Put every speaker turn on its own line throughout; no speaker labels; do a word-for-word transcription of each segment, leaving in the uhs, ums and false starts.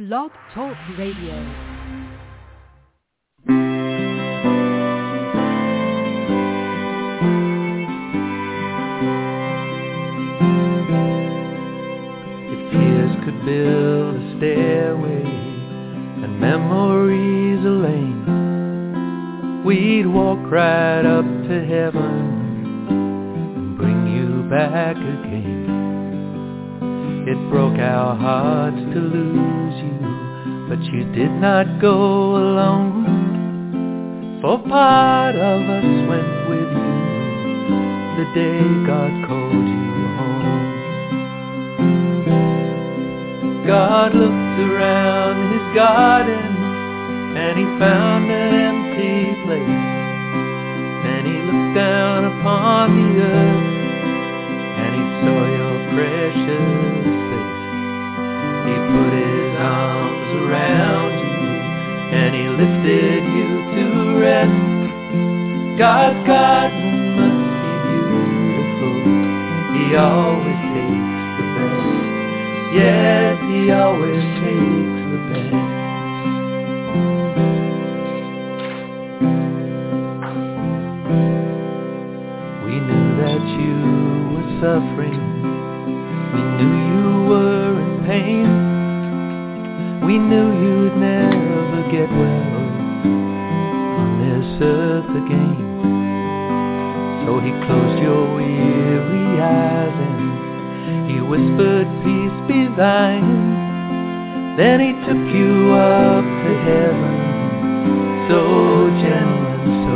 Blog Talk Radio.
Could build a stairway and memories a lane, we'd walk right up to heaven and bring you back again. It broke our hearts to lose you, but you did not go alone, for part of us went with you the day God called you home. God looked around his garden and he found an empty place. Then he looked down upon the earth and he saw your precious face. He put his arms around you and he lifted you to rest. God's garden must be beautiful. He always takes the best. Yes, he always takes the best. We knew that you were suffering. We knew you were in pain. We knew you'd never get well on this earth again. So he closed your weary eyes and he whispered, peace be thine. Then he took you up to heaven, so gentle and so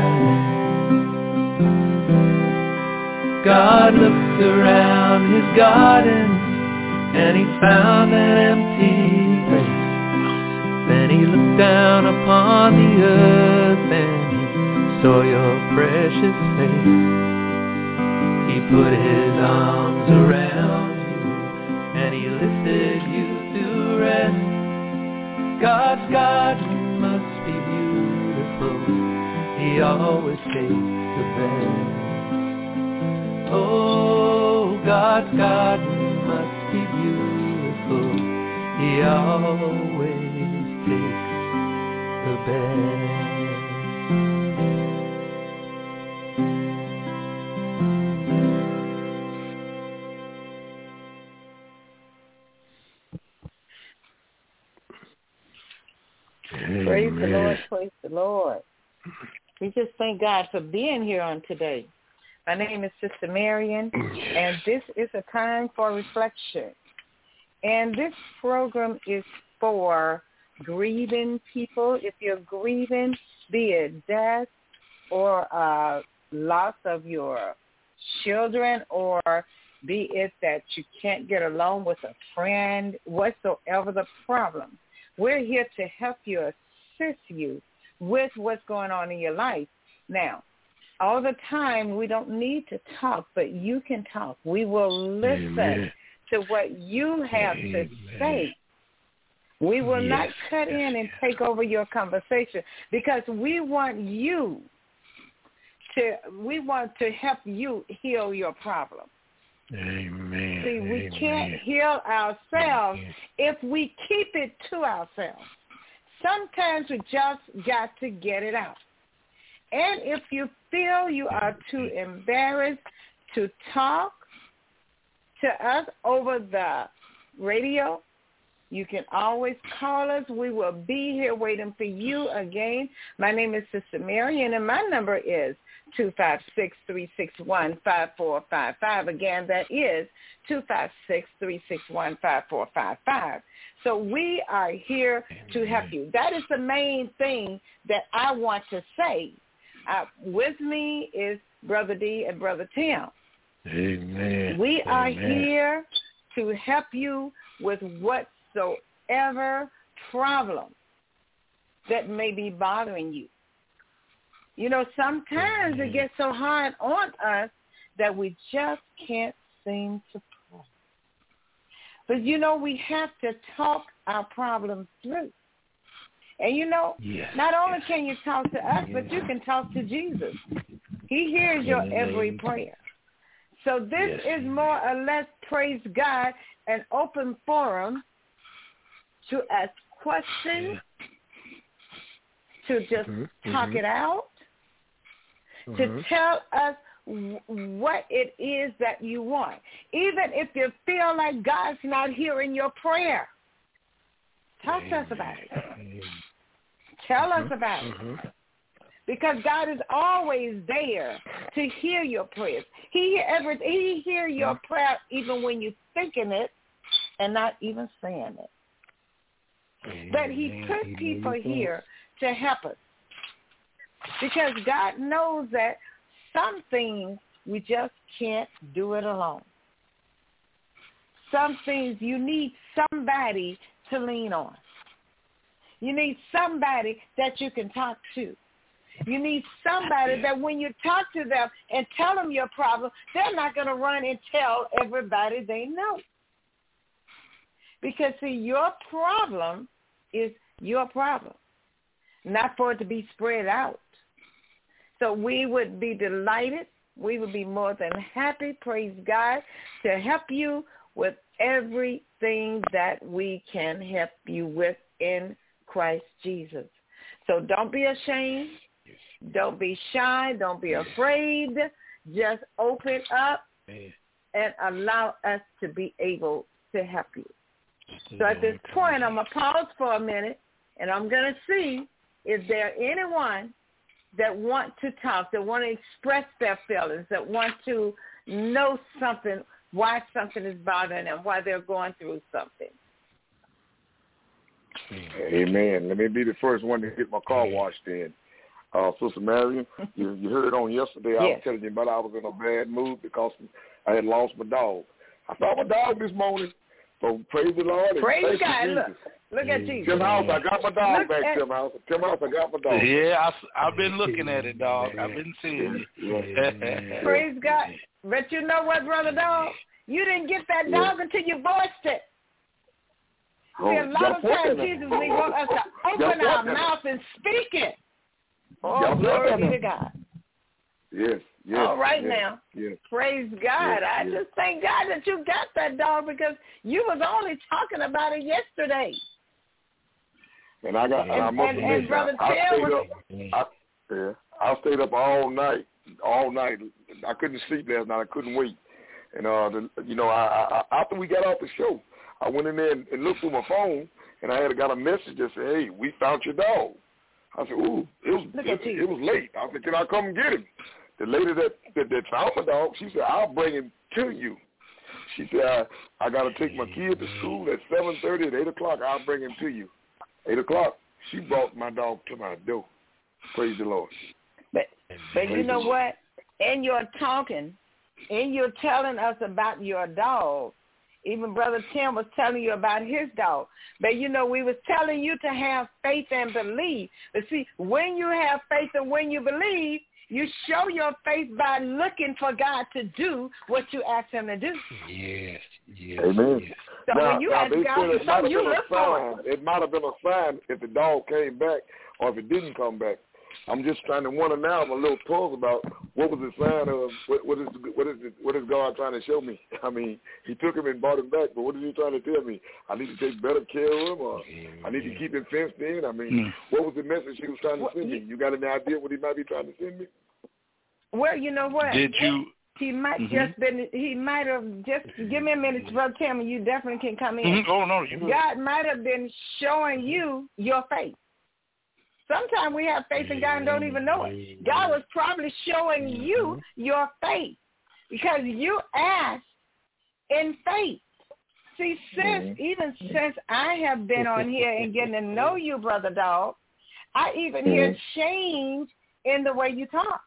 kind. God looked around his garden and he found an empty place. Then he looked down upon the earth and he saw your precious face. He put his arms around you and he lifted you to rest. God's garden must be beautiful. He always takes the best. Oh, God's garden must be beautiful. He always takes the best.
Praise the Lord, praise the Lord. We just thank God for being here on today. My name is Sister Marion, and this is a time for reflection. And this program is for grieving people. If you're grieving, be it death or uh, loss of your children, or be it that you can't get along with a friend, whatsoever the problem, we're here to help you, assist you with what's going on in your life. Now, all the time, we don't need to talk, but you can talk. We will listen Amen. To what you have Amen. To say. We will yes. not cut yes. in and take over your conversation, because we want you to, we want to help you heal your problem.
Amen.
See, we
Amen.
can't heal ourselves Amen. If we keep it to ourselves. Sometimes we just got to get it out. And if you feel you are too embarrassed to talk to us over the radio, you can always call us. We will be here waiting for you again. My name is Sister Marion, and my number is two five six, three six one, five four five five. Again, that is two five six, three six one, five four five five. So we are here to help you. That is the main thing that I want to say. Uh, with me is Brother D and Brother Tim.
Amen.
We are
Amen.
here to help you with whatsoever problem that may be bothering you. You know, sometimes Amen. It gets so hard on us that we just can't seem to pray. But, you know, we have to talk our problems through. And, you know, yes, not only yes. can you talk to us, but you can talk to Jesus. He hears your every prayer. So this yes. is more or less, praise God, an open forum to ask questions, to just
mm-hmm.
talk
mm-hmm.
it out,
mm-hmm.
to tell us w- what it is that you want. Even if you feel like God's not hearing your prayer, talk Amen. to us about it. Amen. Tell mm-hmm. us about mm-hmm. it. Because God is always there to hear your prayers. He hear every, He hear your mm-hmm. prayer even when you're thinking it and not even saying it. Amen. But He put Amen. people here to help us. Because God knows that some things we just can't do it alone. Some things you need somebody to lean on. You need somebody that you can talk to. You need somebody that when you talk to them and tell them your problem, they're not going to run and tell everybody they know. Because, see, your problem is your problem, not for it to be spread out. So we would be delighted. We would be more than happy, praise God, to help you with everything that we can help you with in Christ Jesus. So don't be ashamed. Don't be shy. Don't be afraid. Just open up and allow us to be able to help you. So at this point, I'm going to pause for a minute, and I'm going to see is there anyone that want to talk, that want to express their feelings, that want to know something, why something is bothering them, why they're going through something.
Amen. Let me be the first one to get my car washed in. Uh, Sister Marion, you, you heard on yesterday, I yes. was telling you about I was in a bad mood because I had lost my dog. I saw my dog this morning, so praise the Lord.
Praise God. Look, look at Jesus.
Tim House, I got my dog
look
back,
at...
Tim House. Tim House, I got my dog.
Yeah, I, I've been looking at it, dog. I've been seeing
it. Praise God. But you know what, Brother Dog? You didn't get that dog yeah. until you voiced it.
Oh,
See, a lot of times Jesus we want us to open our mouth and speak it. Oh, glory be to God.
Yes, yes.
All right
yes,
now.
Yes.
Praise God.
Yes,
I
yes.
just thank God that you got that dog because you was only talking about it yesterday.
And I got and, and I must
and,
admit,
and Brother
I, I stayed
was,
up. I, yeah, I stayed up all night, all night. I couldn't sleep last night. I couldn't wait. And uh, the, you know, I, I, after we got off the show, I went in there and, and looked through my phone, and I had got a message that said, "Hey, we found your dog." I said, "Ooh, it was it, it was late." I said, "Can I come and get him?" The lady that that, that found my dog, she said, "I'll bring him to you." She said, "I, I got to take my kid to school at seven thirty. At eight o'clock, I'll bring him to you." Eight o'clock, she brought my dog to my door. Praise the Lord.
But but you know what? In your talking, in your telling us about your dog. Even Brother Tim was telling you about his dog. But, you know, we was telling you to have faith and believe. But, see, when you have faith and when you believe, you show your faith by looking for God to do what you ask him to do.
Yes, yes.
Amen.
Yes.
So
now,
when you
now
ask God for something, you look for it.
It might have been a sign if the dog came back or if it didn't come back. I'm just trying to wonder now. I'm a little puzzled about what was the sign of what, what is what is what is God trying to show me? I mean, he took him and brought him back, but what is he trying to tell me? I need to take better care of him, or I need to keep him fenced in. I mean, mm. what was the message he was trying to well, send me? You got any idea what he might be trying to send me?
Well, you know what?
Did you?
He might
mm-hmm.
just been. He might have just. Give me a minute, Brother Tim. You definitely can come in.
Mm-hmm. Oh no, you
God might have been showing you your faith. Sometimes we have faith in God and don't even know it. God was probably showing you your faith because you asked in faith. See, since even since I have been on here and getting to know you, Brother Dog, I even hear change in the way you talk.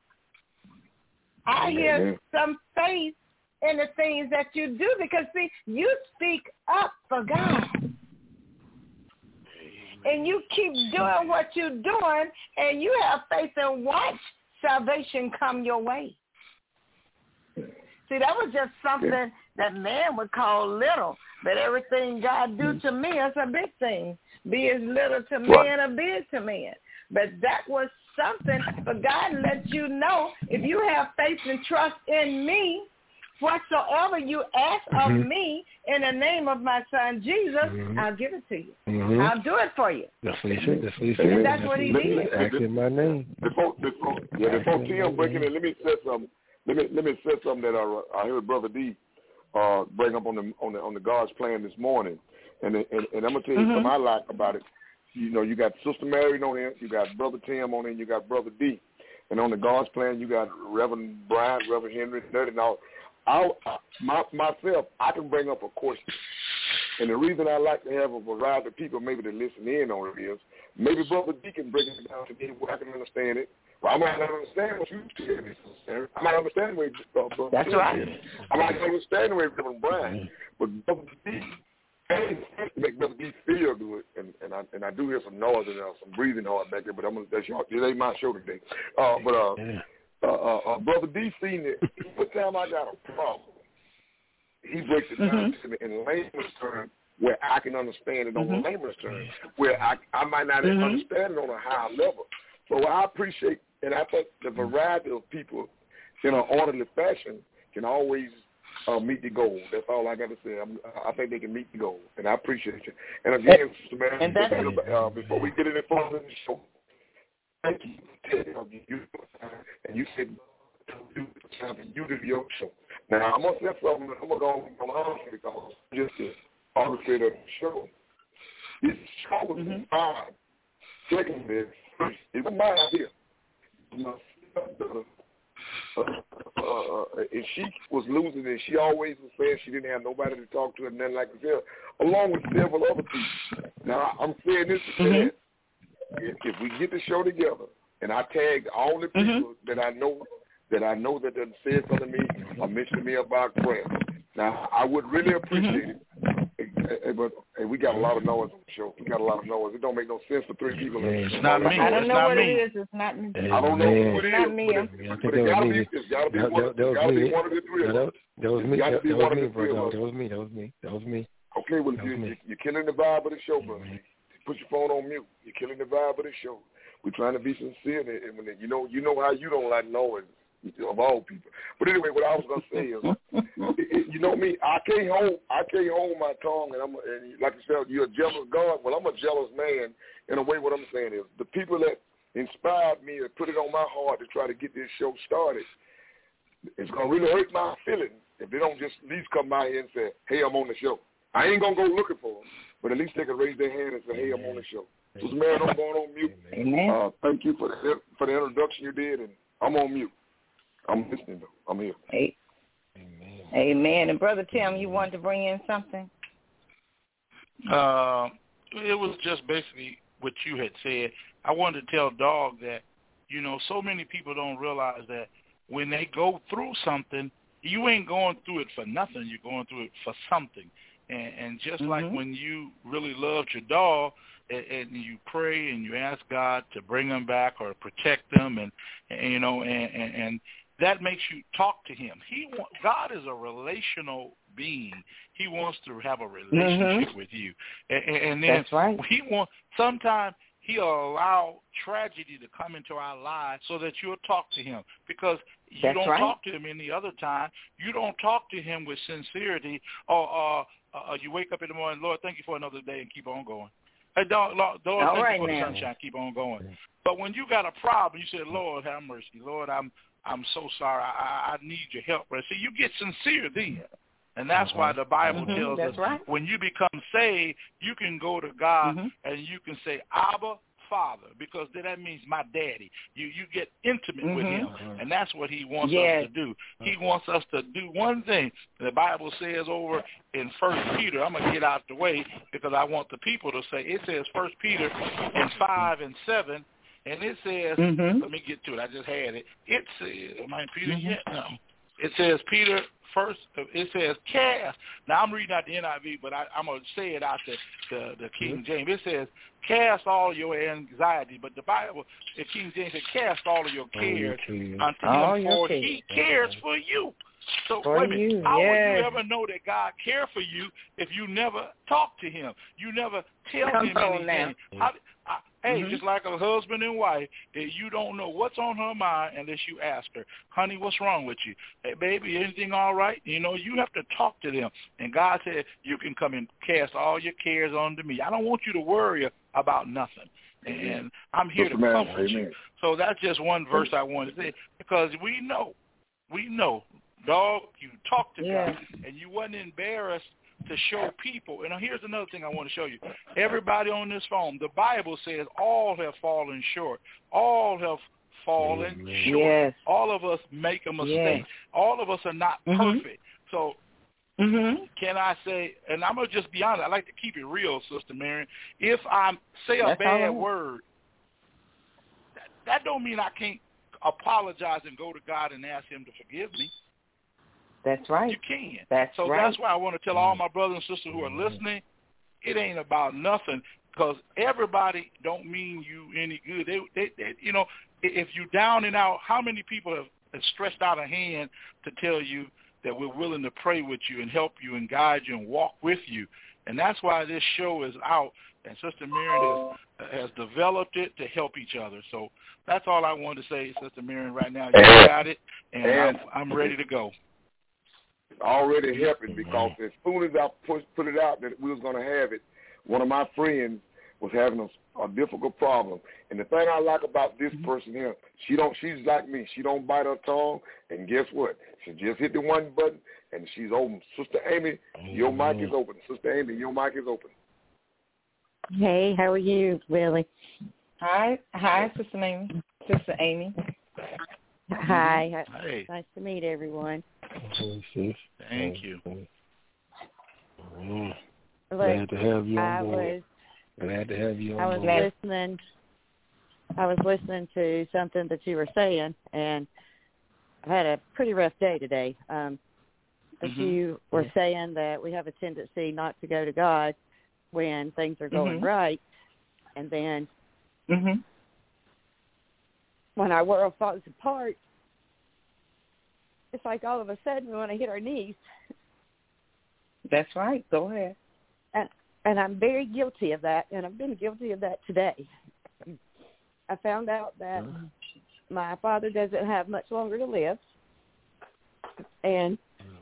I hear some faith in the things that you do because, see, you speak up for God. And you keep doing what you're doing, and you have faith and watch salvation come your way. See, that was just something yeah. that man would call little, but everything God do to me is a big thing. Be as little to man or big to man. But that was something for God to let you know, if you have faith and trust in me, whatsoever you ask mm-hmm. of me in the name of my son Jesus, mm-hmm. I'll give it to you. Mm-hmm. I'll do it for you.
That's what he said. That's what he said.
And that's, that's what he did.
Ask in my name.
Before, before, yeah, before Tim breaking in, let me say something. Let me let me say something that I, I heard Brother D uh, bring up on the on the on the God's plan this morning, and and, and I'm gonna tell you mm-hmm. something I like about it. You know, you got Sister Mary on there, you got Brother Tim on there, you got Brother D, and on the God's plan you got Reverend Bryant, Reverend Henry, Nerd, and all. I, my, myself, I can bring up a question, and the reason I like to have a variety of people maybe to listen in on it is maybe Brother D can break it down to me where I can understand it. Well, I might not understand what you said. I might understand the way uh, Brother
That's
D
right.
said. I might not understand the way Reverend Bryant, but Brother D. to make Brother D feel good, and, and I and I do hear some noise and uh, some breathing hard back there, but I'm gonna that's y'all. It ain't my show today. Uh, but uh, yeah. uh, uh, uh, Brother D seen it. Every time I got a problem, he breaks it down mm-hmm. to me in layman's terms where I can understand it on mm-hmm. layman's terms, where I I might not mm-hmm. understand it on a higher level. So I appreciate, and I think the variety of people in an orderly fashion can always. Uh, meet the goal. That's all I got to say. I'm, I think they can meet the goal, and I appreciate you. And again, Sister Mary, and that's, uh, before we get in the front of the show, thank you. you and you said you did your show. Now I'm gonna say something. I'm gonna go on on because just the orchestrator of the show. This show was mm-hmm. fine. Secondly, it was my idea. Uh, uh, and she was losing, and she always was saying she didn't have nobody to talk to and nothing like that, along with several other people. Now, I'm saying this to mm-hmm. say if, if we get the show together, and I tag all the people mm-hmm. that I know that I know that done said something to me or mentioned to me about prayer. Now, I would really appreciate mm-hmm. it. Hey, but hey, we got a lot of noise on the show. We got a lot of noise. It don't make no sense for three people.
It's not me.
I don't
it's
know
not
what
me.
it is. It's not me.
I don't know who it is.
It's not me.
But, it, but it gotta be. It's gotta be one. It's gotta be one of the three of us.
That was me. That was me, bro. That was me. That was me. That was me.
Okay, well, you, you, you're killing the vibe of the show, brother. Put your phone on mute. You're killing the vibe of the show. We're trying to be sincere, and when you know, you know how you don't like noise. Of all people, but anyway, what I was gonna say is, it, it, you know me, I can't hold, I can't hold my tongue, and I'm, and like you said, you're a jealous God. Well, I'm a jealous man. In a way, what I'm saying is, the people that inspired me and put it on my heart to try to get this show started, it's gonna really hurt my feelings if they don't just at least come by here and say, "Hey, I'm on the show." I ain't gonna go looking for them, but at least they can raise their hand and say, "Hey, I'm on the show." So, man, I'm going on mute.
Amen.
Uh, thank you for the for the introduction you did, and I'm on mute. I'm listening, though. I'm here.
Hey. Amen. Amen. And Brother Tim, you wanted to bring in something?
Uh, it was just basically what you had said. I wanted to tell Dog that, you know, so many people don't realize that when they go through something, you ain't going through it for nothing. You're going through it for something. And, and just mm-hmm. like when you really loved your dog, and, and you pray and you ask God to bring them back or protect them, and, and you know, and, and, and that makes you talk to him. He God is a relational being. He wants to have a relationship mm-hmm. with you, and, and then
That's right.
he wants. Sometimes he'll allow tragedy to come into our lives so that you'll talk to him, because you
That's
don't
right.
talk to him any other time. You don't talk to him with sincerity, or uh, uh, you wake up in the morning, Lord, thank you for another day, and keep on going. Hey, Lord, Lord thank
right
you for
now.
the sunshine, keep on going. But when you got a problem, you say, Lord, have mercy. Lord, I'm I'm so sorry. I, I need your help. See, you get sincere then. And that's why the Bible
mm-hmm,
tells us
right.
when you become saved, you can go to God
mm-hmm.
and you can say, Abba, Father, because that means my daddy. You you get intimate
mm-hmm.
with him, and that's what he wants
yes.
us to do. He wants us to do one thing. The Bible says over in First Peter, I'm going to get out the way because I want the people to say, it says First Peter in five and seven, and it says,
mm-hmm.
let me get to it. I just had it. It says, am I in Peter
mm-hmm.
yet? No. It says, Peter, first, it says, cast. Now, I'm reading out the N I V, but I, I'm going to say it out the, the, the King James. It says, cast all your anxiety. But the Bible, the King James says, cast all of your cares unto
all
him, for he cares for you. So
for
wait a minute,
you,
how
yes.
would you ever know that God cares for you if you never talk to him? You never tell
Come
him anything. How, I, Hey,
mm-hmm.
just like a husband and wife, that you don't know what's on her mind unless you ask her, honey, what's wrong with you? Hey, baby, anything all right? You know, you have to talk to them. And God said, you can come and cast all your cares onto me. I don't want you to worry about nothing. And I'm here
Sister
to
Man,
comfort you.
amen.
So that's just one verse I wanted to say, because we know, we know, dog, you talked to
yeah.
God, and you wasn't embarrassed to show people. And here's another thing I want to show you. Everybody on this phone, the Bible says all have fallen short. All have fallen
Amen.
short.
Yes.
All of us make a mistake.
Yes.
All of us are not
Mm-hmm.
perfect. So
Mm-hmm.
can I say, and I'm going to just be honest, I like to keep it real, Sister Marion. If I say a
That's
bad
all right.
word, that, that don't mean I can't apologize and go to God and ask him to forgive me.
That's right.
You can.
That's
so
right.
that's why I want to tell all my brothers and sisters who are listening, it ain't about nothing, because everybody don't mean you any good. They, they, they, you know, if you down and out, how many people have, have stretched out a hand to tell you that we're willing to pray with you and help you and guide you and walk with you? And that's why this show is out, and Sister Marion has, has developed it to help each other. So that's all I wanted to say, Sister Marion, right now. You got it, and, and I'm, I'm ready to go.
Already helping, because as soon as I put, put it out that we was going to have it, one of my friends was having a, a difficult problem. And the thing I like about this mm-hmm. person here, she don't. She's like me. She don't bite her tongue. And guess what? She just hit the one button, and she's open. Sister Amy, mm-hmm. your mic is open. Sister Amy, your mic is open.
Hey, how are you, Willie?
Hi. Hi, Sister Amy. Sister Amy.
Hi.
Hey.
Nice to meet everyone.
Thank you.
Mm.
Look,
Glad to have you on
I
board.
was,
Glad to have you on
I was
board.
listening. I was listening to something that you were saying, and I had a pretty rough day today. Um, but
mm-hmm.
you were
mm-hmm.
saying that we have a tendency not to go to God when things are going
mm-hmm.
right, and then
mm-hmm.
when our world falls apart, it's like all of a sudden we want to hit our knees.
That's right. Go ahead.
And and I'm very guilty of that, and I've been guilty of that today. I found out that mm-hmm. my father doesn't have much longer to live, and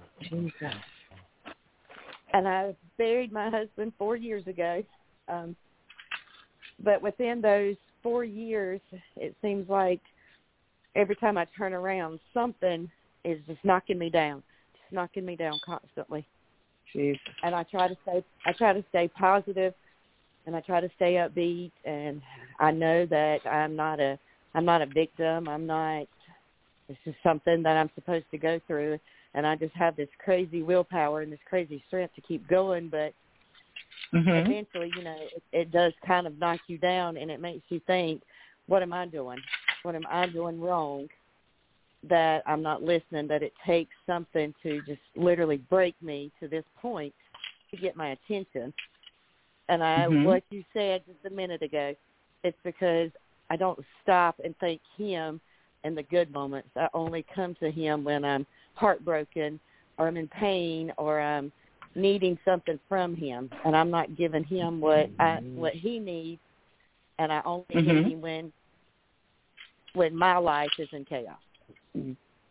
and I buried my husband four years ago. Um, but within those four years, it seems like every time I turn around, something is just knocking me down, just knocking me down constantly.
Jeez.
And I try to stay, I try to stay positive, and I try to stay upbeat. And I know that I'm not a, I'm not a victim. I'm not. This is something that I'm supposed to go through, and I just have this crazy willpower and this crazy strength to keep going. But mm-hmm. eventually, you know, it, it does kind of knock you down, and it makes you think, what am I doing? What am I doing wrong that I'm not listening, that it takes something to just literally break me to this point to get my attention? And I, mm-hmm. what you said just a minute ago, it's because I don't stop and thank him in the good moments. I only come to him when I'm heartbroken or I'm in pain or I'm needing something from him, and I'm not giving him what I, what he needs, and I only mm-hmm. give him when when my life is in chaos.
Mm-hmm.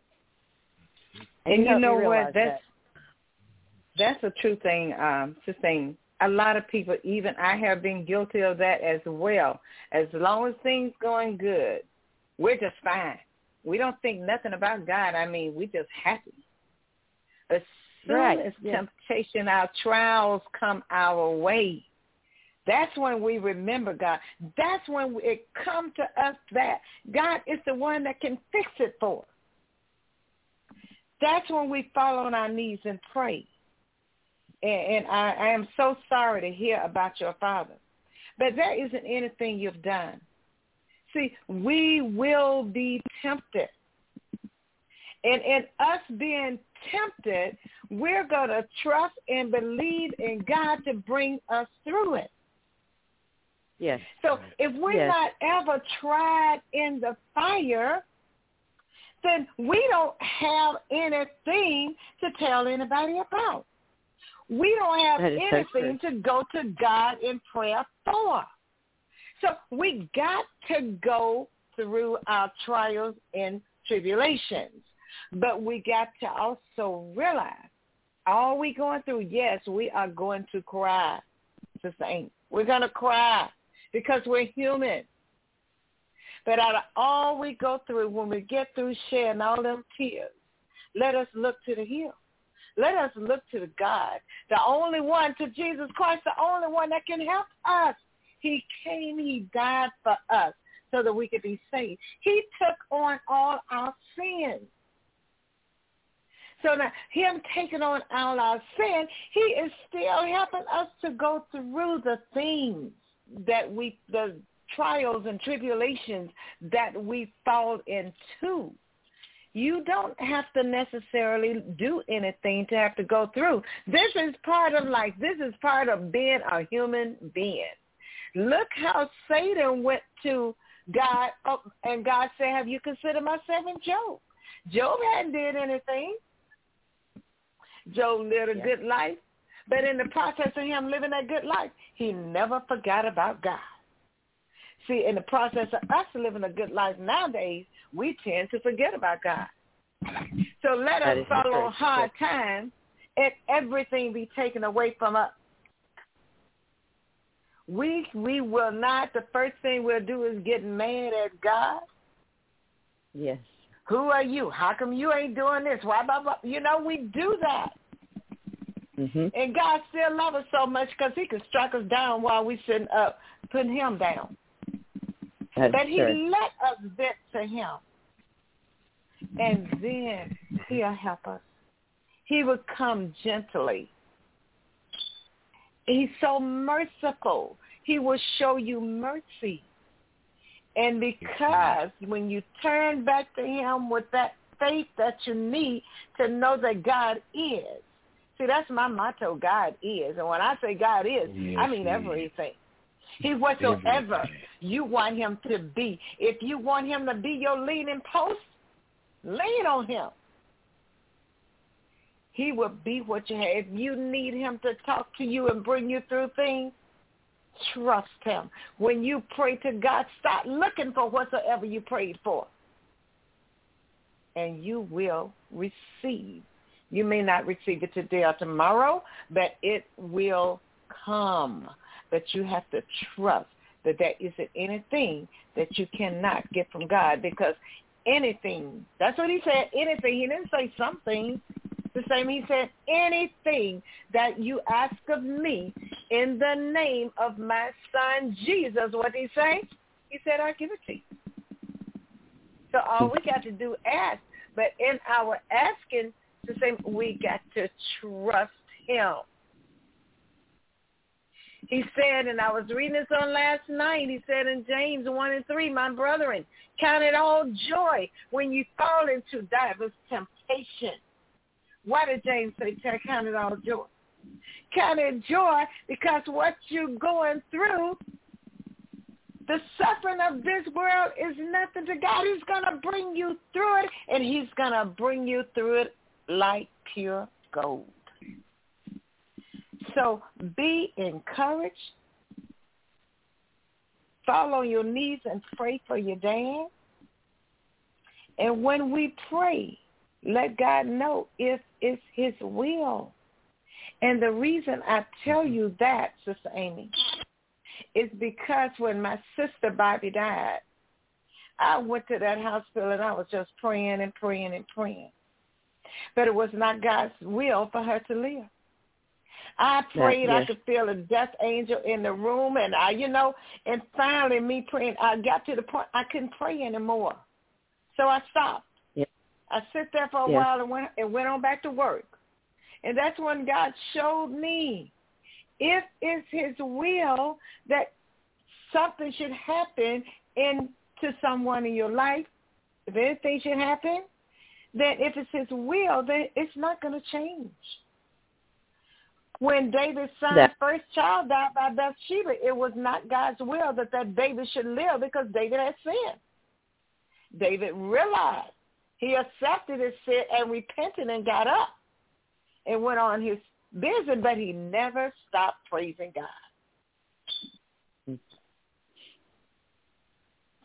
And you know what? That's
that.
that's a true thing. Um, just saying, a lot of people, even I have been guilty of that as well. As long as things going good, we're just fine. We don't think nothing about God. I mean, we just happy. As soon
right.
as
yeah.
temptation, our trials come our way, that's when we remember God. That's when it comes to us that God is the one that can fix it for us. That's when we fall on our knees and pray. And, and I, I am so sorry to hear about your father. But there isn't anything you've done. See, we will be tempted. And in us being tempted, we're going to trust and believe in God to bring us through it.
Yes.
So if we're
yes.
not ever tried in the fire, then we don't have anything to tell anybody about. We don't have anything
so
to go to God in prayer for. So we got to go through our trials and tribulations. But we got to also realize all we going through, yes, we are going to cry, Sister Amy. We're going to cry because we're human. But out of all we go through, when we get through shedding all them tears, let us look to the hill. Let us look to the God, the only one, to Jesus Christ, the only one that can help us. He came, he died for us so that we could be saved. He took on all our sins. So now, him taking on all our sin, he is still helping us to go through the things that we, the trials and tribulations that we fall into. You don't have to necessarily do anything to have to go through. This is part of life. This is part of being a human being. Look how Satan went to God, oh, and God said, have you considered my servant Job? Job hadn't did anything. Job lived a
yeah.
good life, but in the process of him living that good life, he never forgot about God. See, in the process of us living a good life nowadays, we tend to forget about God. So let
that
us follow
true.
hard times and everything be taken away from us. We we will not, the first thing we'll do is get mad at God.
Yes.
Who are you? How come you ain't doing this? Why, blah, blah? You know, we do that.
Mm-hmm.
And God still loves us so much because he can strike us down while we sitting up, putting him down.
That's
But he
true.
let us vent to him. And then he'll help us. He will come gently. He's so merciful. He will show you mercy. And because when you turn back to him with that faith that you need to know that God is. See, that's my motto, God is. And when I say God is,
yes,
I mean everything. He's whatsoever everything. You want him to be. If you want him to be your leaning post, lean on him. He will be what you have. If you need him to talk to you and bring you through things, trust him. When you pray to God, stop looking for whatsoever you prayed for. And you will receive. You may not receive it today or tomorrow, but it will come. But you have to trust that there isn't anything that you cannot get from God, because anything, that's what he said, anything. He didn't say something. The same, he said, anything that you ask of me in the name of my son Jesus, what did he say? He said, I'll give it to you. So all we got to do is ask. But in our asking, the same, we got to trust him. He said, and I was reading this on last night, he said in James one and three, my brethren, count it all joy when you fall into diverse temptation. Why did James say, count it all joy? Count it joy because what you're going through, the suffering of this world is nothing to God. He's going to bring you through it, and he's going to bring you through it like pure gold. So be encouraged. Fall on your knees and pray for your dad. And when we pray, let God know if it's his will. And the reason I tell you that, Sister Amy, is because when my sister Bobby died, I went to that hospital and I was just praying and praying and praying. But it was not God's will for her to live. I prayed,
yes.
I could feel a death angel in the room, and I, you know, and finally me praying, I got to the point I couldn't pray anymore. So I stopped.
Yep.
I sit there for a
yes.
while and went, and went on back to work. And that's when God showed me, if it's his will that something should happen in to someone in your life, if anything should happen, then if it's his will, then it's not going to change. When David's son's
that.
first child died by Bathsheba, it was not God's will that that David should live because David had sinned. David realized. He accepted his sin and repented and got up and went on his business, but he never stopped praising God.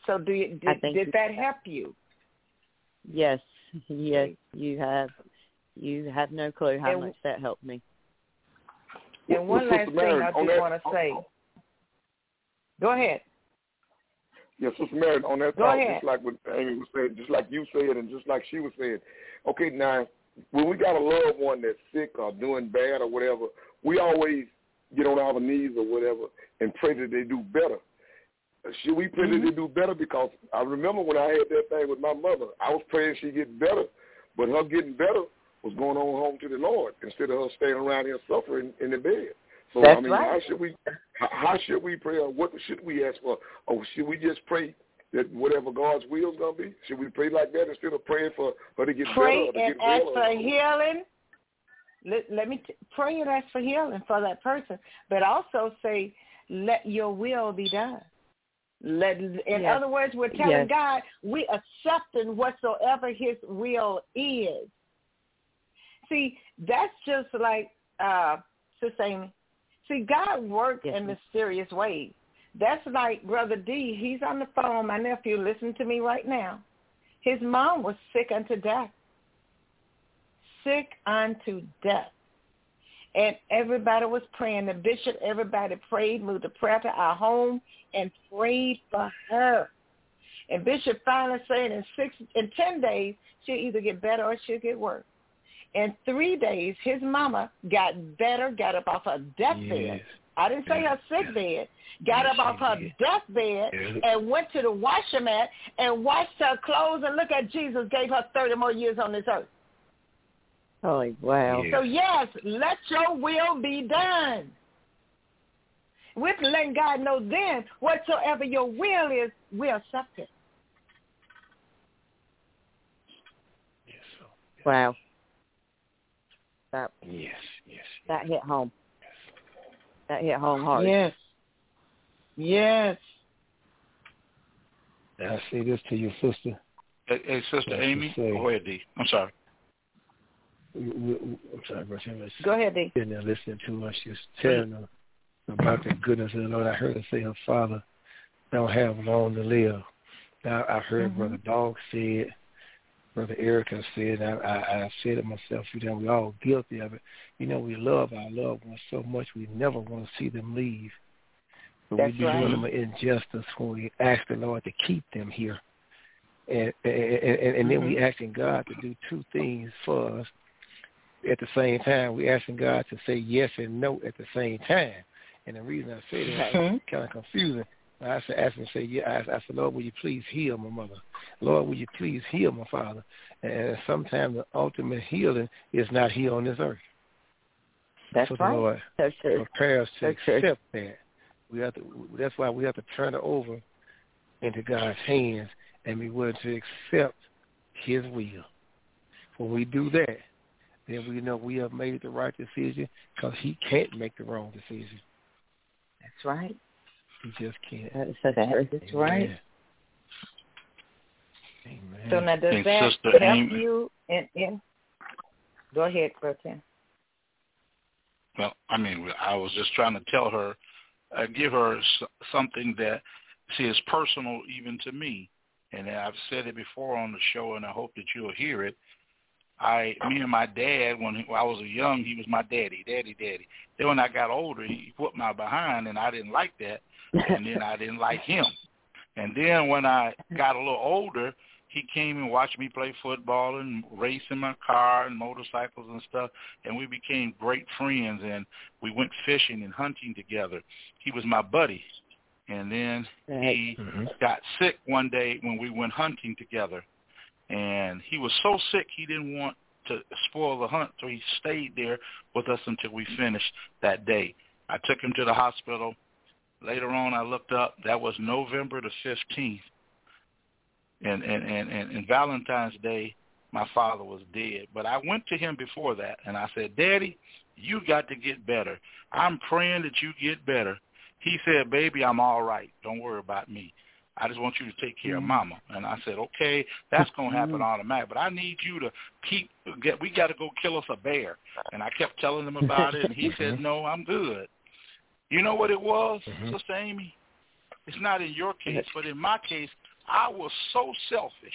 So do you, did, did that help you?
Yes, yes, you have. You have no clue how
and,
much that helped me.
And one
well,
last thing
Mary,
I do want to say. Go ahead.
Yeah, Sister Mary, on that
Go
thought,
ahead.
just like what Amy was saying, just like you said, and just like she was saying. Okay, now, when we got a loved one that's sick or doing bad or whatever, we always get on our knees or whatever and pray that they do better. Should we pray mm-hmm. that they do better? Because I remember when I had that thing with my mother, I was praying she get better, but her getting better was going on home to the Lord instead of her staying around here suffering in the bed. So,
That's
I mean,
right.
how should we how, how should we pray, or what should we ask for? Or should we just pray that whatever God's will is going to be? Should we pray like that instead of praying for her to get
pray
better or to
and
get
ask
well?
for healing. Let, let me t- pray and ask for healing for that person, but also say, let your will be done. Let, in
yes.
other words, we're telling
yes.
God we accepting whatsoever his will is. See, that's just like, uh, Sister Amy. See, God works
yes.
in mysterious ways. That's like Brother D. He's on the phone. My nephew, listen to me right now. His mom was sick unto death. Sick unto death. And everybody was praying. The bishop, everybody prayed, moved the prayer to our home and prayed for her. And Bishop finally said in six, in ten days, she'll either get better or she'll get worse. In three days, his mama got better, got up off her deathbed. Yes. I didn't say her sick bed. Got yes, up off her did. deathbed yes. and went to the washermat and washed her clothes, and look at Jesus gave her thirty more years on this earth.
Holy wow.
Yes. So, yes, let your will be done. We're letting God know then whatsoever your will is, we'll accept it.
Yes, so, yes.
Wow. That,
yes, yes.
That hit home.
Yes.
That hit home hard.
Yes. Yes.
Now, I say this to your sister.
Hey, hey Sister
That's
Amy. Go ahead, D. I'm sorry.
I'm sorry, bro.
Go ahead, D.
Sitting there listening to her, she was telling her about the goodness of the Lord. I heard her say her father don't have long to live. Now, I heard mm-hmm. Brother Dog say it, Brother Erica said, I, I, I said it myself, you know, we're all guilty of it. You know, we love our loved ones so much we never want to see them leave. But
That's
we do
right.
them an injustice when we ask the Lord to keep them here. And, and, and, and then mm-hmm. we asking God to do two things for us. At the same time, we asking God to say yes and no at the same time. And the reason I say that mm-hmm. is kind of confusing. I said, ask him, say, yeah. I, I said, Lord, will you please heal my mother? Lord, will you please heal my father? And sometimes the ultimate healing is not here on this earth.
That's
so
right.
the Lord
That's true.
prepare us to
That's
accept
true.
that. We have to. That's why we have to turn it over into God's hands and be willing to accept His will. When we do that, then we know we have made the right decision, because He can't make the wrong decision.
That's right.
He just can't.
That is, that's right.
Amen.
So now, does
and
that
Sister
help
Amy,
you? In, in go ahead, Brother.
Well, I mean, I was just trying to tell her, uh, give her something that, see, is personal even to me. And I've said it before on the show, and I hope that you'll hear it. I, me and my dad, when, he, when I was young, he was my daddy, daddy, daddy. Then when I got older, he whooped my behind, and I didn't like that. And then I didn't like him. And then when I got a little older, he came and watched me play football and race in my car and motorcycles and stuff, and we became great friends, and we went fishing and hunting together. He was my buddy. And then he mm-hmm. got sick one day when we went hunting together. And he was so sick he didn't want to spoil the hunt, so he stayed there with us until we finished that day. I took him to the hospital. Later on, I looked up. That was November the fifteenth. And, and, and, and, and Valentine's Day, my father was dead. But I went to him before that, and I said, Daddy, you got to get better. I'm praying that you get better. He said, baby, I'm all right. Don't worry about me. I just want you to take care of Mama. And I said, okay, that's going to happen automatic. But I need you to keep, get, we got to go kill us a bear. And I kept telling him about it, and he said, no, I'm good. You know what it was, mm-hmm. Sister Amy? It's not in your case, but in my case, I was so selfish.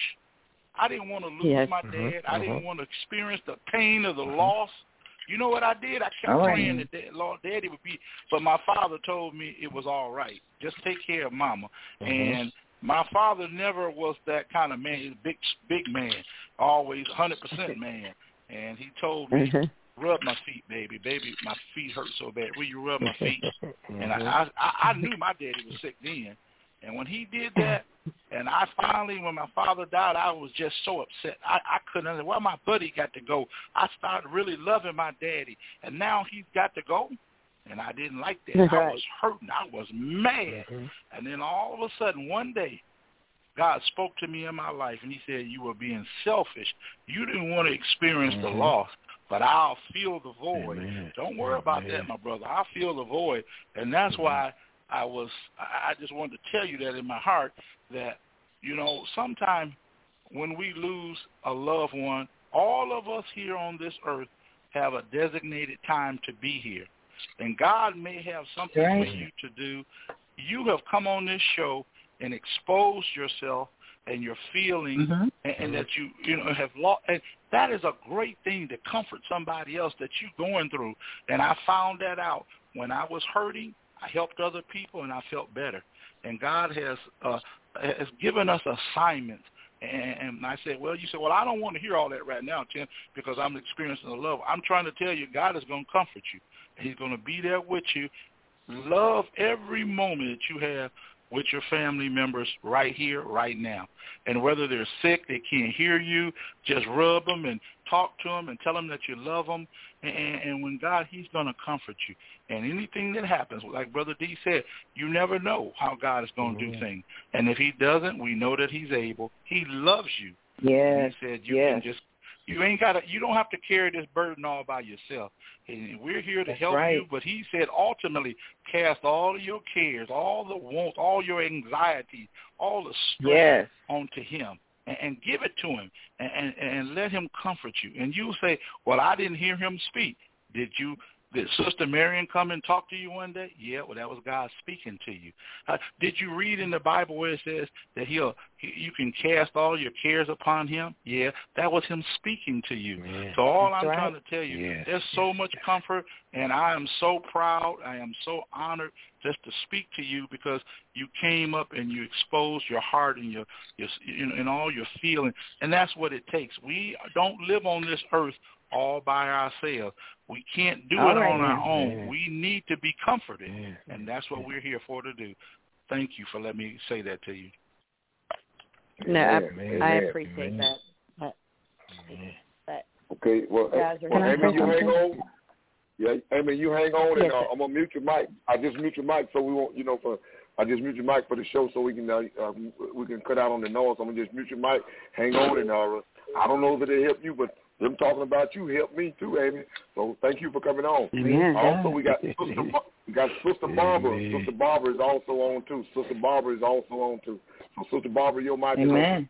I didn't want to lose
yes.
my dad.
Mm-hmm.
I didn't want to experience the pain of the loss. You know what I did? I kept
All
praying
right.
that Dad, Lord, Daddy would be, but my father told me it was all right. Just take care of Mama.
Mm-hmm.
And my father never was that kind of man. He's a big, big man, always one hundred percent man. And he told me,
Mm-hmm.
rub my feet, baby. Baby, my feet hurt so bad. Will you rub my feet?
Mm-hmm.
And I, I, I knew my daddy was sick then. And when he did that, and I finally, when my father died, I was just so upset. I, I couldn't understand. Well, my buddy got to go. I started really loving my daddy. And now he's got to go. And I didn't like that.
Right.
I was hurting. I was mad.
Mm-hmm.
And then all of a sudden, one day, God spoke to me in my life, and he said, you were being selfish. You didn't want to experience
Mm-hmm.
the loss, but I'll fill the void.
Amen.
Don't worry about
Amen.
that, my brother. I'll fill the void. And that's
Mm-hmm.
why I was, I just wanted to tell you that in my heart, that, you know, sometime when we lose a loved one, all of us here on this earth have a designated time to be here. And God may have something
Right.
for you to do. You have come on this show and exposed yourself and your feelings,
Mm-hmm.
and, and that you, you know, have lost. And that is a great thing to comfort somebody else that you're going through. And I found that out when I was hurting. I helped other people, and I felt better. And God has uh, has given us assignments. And, and I said, well, you said, well, I don't want to hear all that right now, Tim, because I'm experiencing the love. I'm trying to tell you, God is going to comfort you. And he's going to be there with you. Love every moment that you have with your family members right here, right now. And whether they're sick, they can't hear you, just rub them and talk to them and tell them that you love them. And, and when God, he's going to comfort you. And anything that happens, like Brother D said, you never know how God is going to
Mm-hmm.
do things. And if he doesn't, we know that he's able. He loves you.
Yes.
He said you
Yes.
can just, you ain't got to, you don't have to carry this burden all by yourself. And we're here to
That's
help
right.
you, but he said ultimately cast all of your cares, all the wants, all your anxiety, all the stress
Yes.
onto him, and, and give it to him, and, and, and let him comfort you. And you say, well, I didn't hear him speak. Did you? Did Sister Marion come and talk to you one day? Yeah, well, that was God speaking to you. Uh, did you read in the Bible where it says that he'll he, you can cast all your cares upon him? Yeah, that was him speaking to you.
Yeah.
So all
That's
I'm
right.
trying to tell you,
Yes.
there's so much comfort, and I am so proud. I am so honored just to speak to you because you came up and you exposed your heart and your, your and all your feelings, and that's what it takes. We don't live on this earth all by ourselves. We can't do
All
it
right,
on our
now.
own.
Yeah.
We need to be comforted,
Yeah.
and that's what we're here for to do. Thank you for letting me say that to you.
No, I,
Amen.
I
Amen.
appreciate
Amen.
that. But,
Yeah.
but
Okay, well,
you guys are
well
Can I
Amy,
say
you hang
something?
on. Yeah, Amy, you hang on, and
Yes,
uh,
sir.
I'm gonna mute your mic. I just mute your mic so we won't, you know, for I just mute your mic for the show so we can uh, uh, we can cut out on the noise. I'm gonna just mute your mic. Hang on, and uh, I don't know if it'll help you, but them talking about you helped me too, Amy. So thank you for coming on.
Amen.
Also, we got Sister Bar- we got Sister Barbara.
Amen.
Sister Barbara is also on too. Sister Barbara is also on too. So Sister Barbara, your mic is open.
Amen.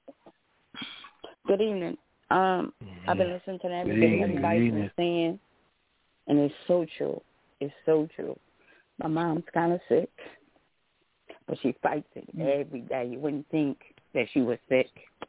good evening. Um, I've been listening to everything
evening,
everybody's
good
been saying, and it's so true. It's so true. My mom's kind of sick, but she fights it every day. You wouldn't think that she was sick.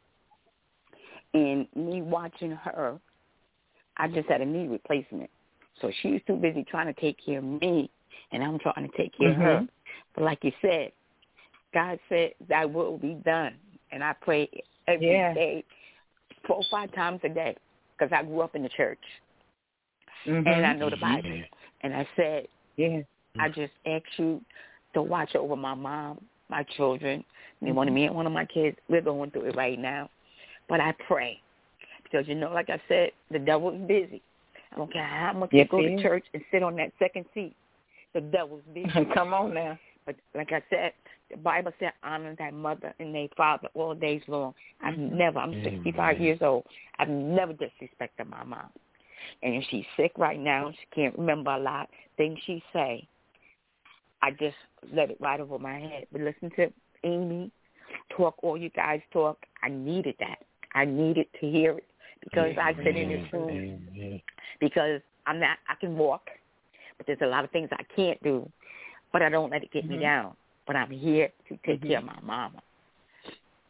And me watching her, I just had a knee replacement. So she's too busy trying to take care of me, and I'm trying to take care
Mm-hmm.
of her. But like you said, God said, thy will be done. And I pray every
Yeah.
day, four or five times a day, because I grew up in the church.
Mm-hmm.
And I know the Bible. And I said,
Yeah.
I just ask you to watch over my mom, my children, and one of me and one of my kids. We're going through it right now. But I pray. Because, you know, like I said, the devil's busy. I don't care how much
Yes,
you go
he
to
is.
church and sit on that second seat. The devil's busy.
Come on now.
But like I said, the Bible said, honor thy mother and thy father all days long. I've
Mm-hmm.
never, I'm sixty-five years old. I've never disrespected my mom. And if she's sick right now, she can't remember a lot, things she say, I just let it right over my head. But listen to Amy talk, all you guys talk. I needed that. I needed to hear it because I sit in this room
Amen.
because I'm not, I can walk, but there's a lot of things I can't do, but I don't let it get
Mm-hmm.
me down. But I'm here to take
Mm-hmm.
care of my mama.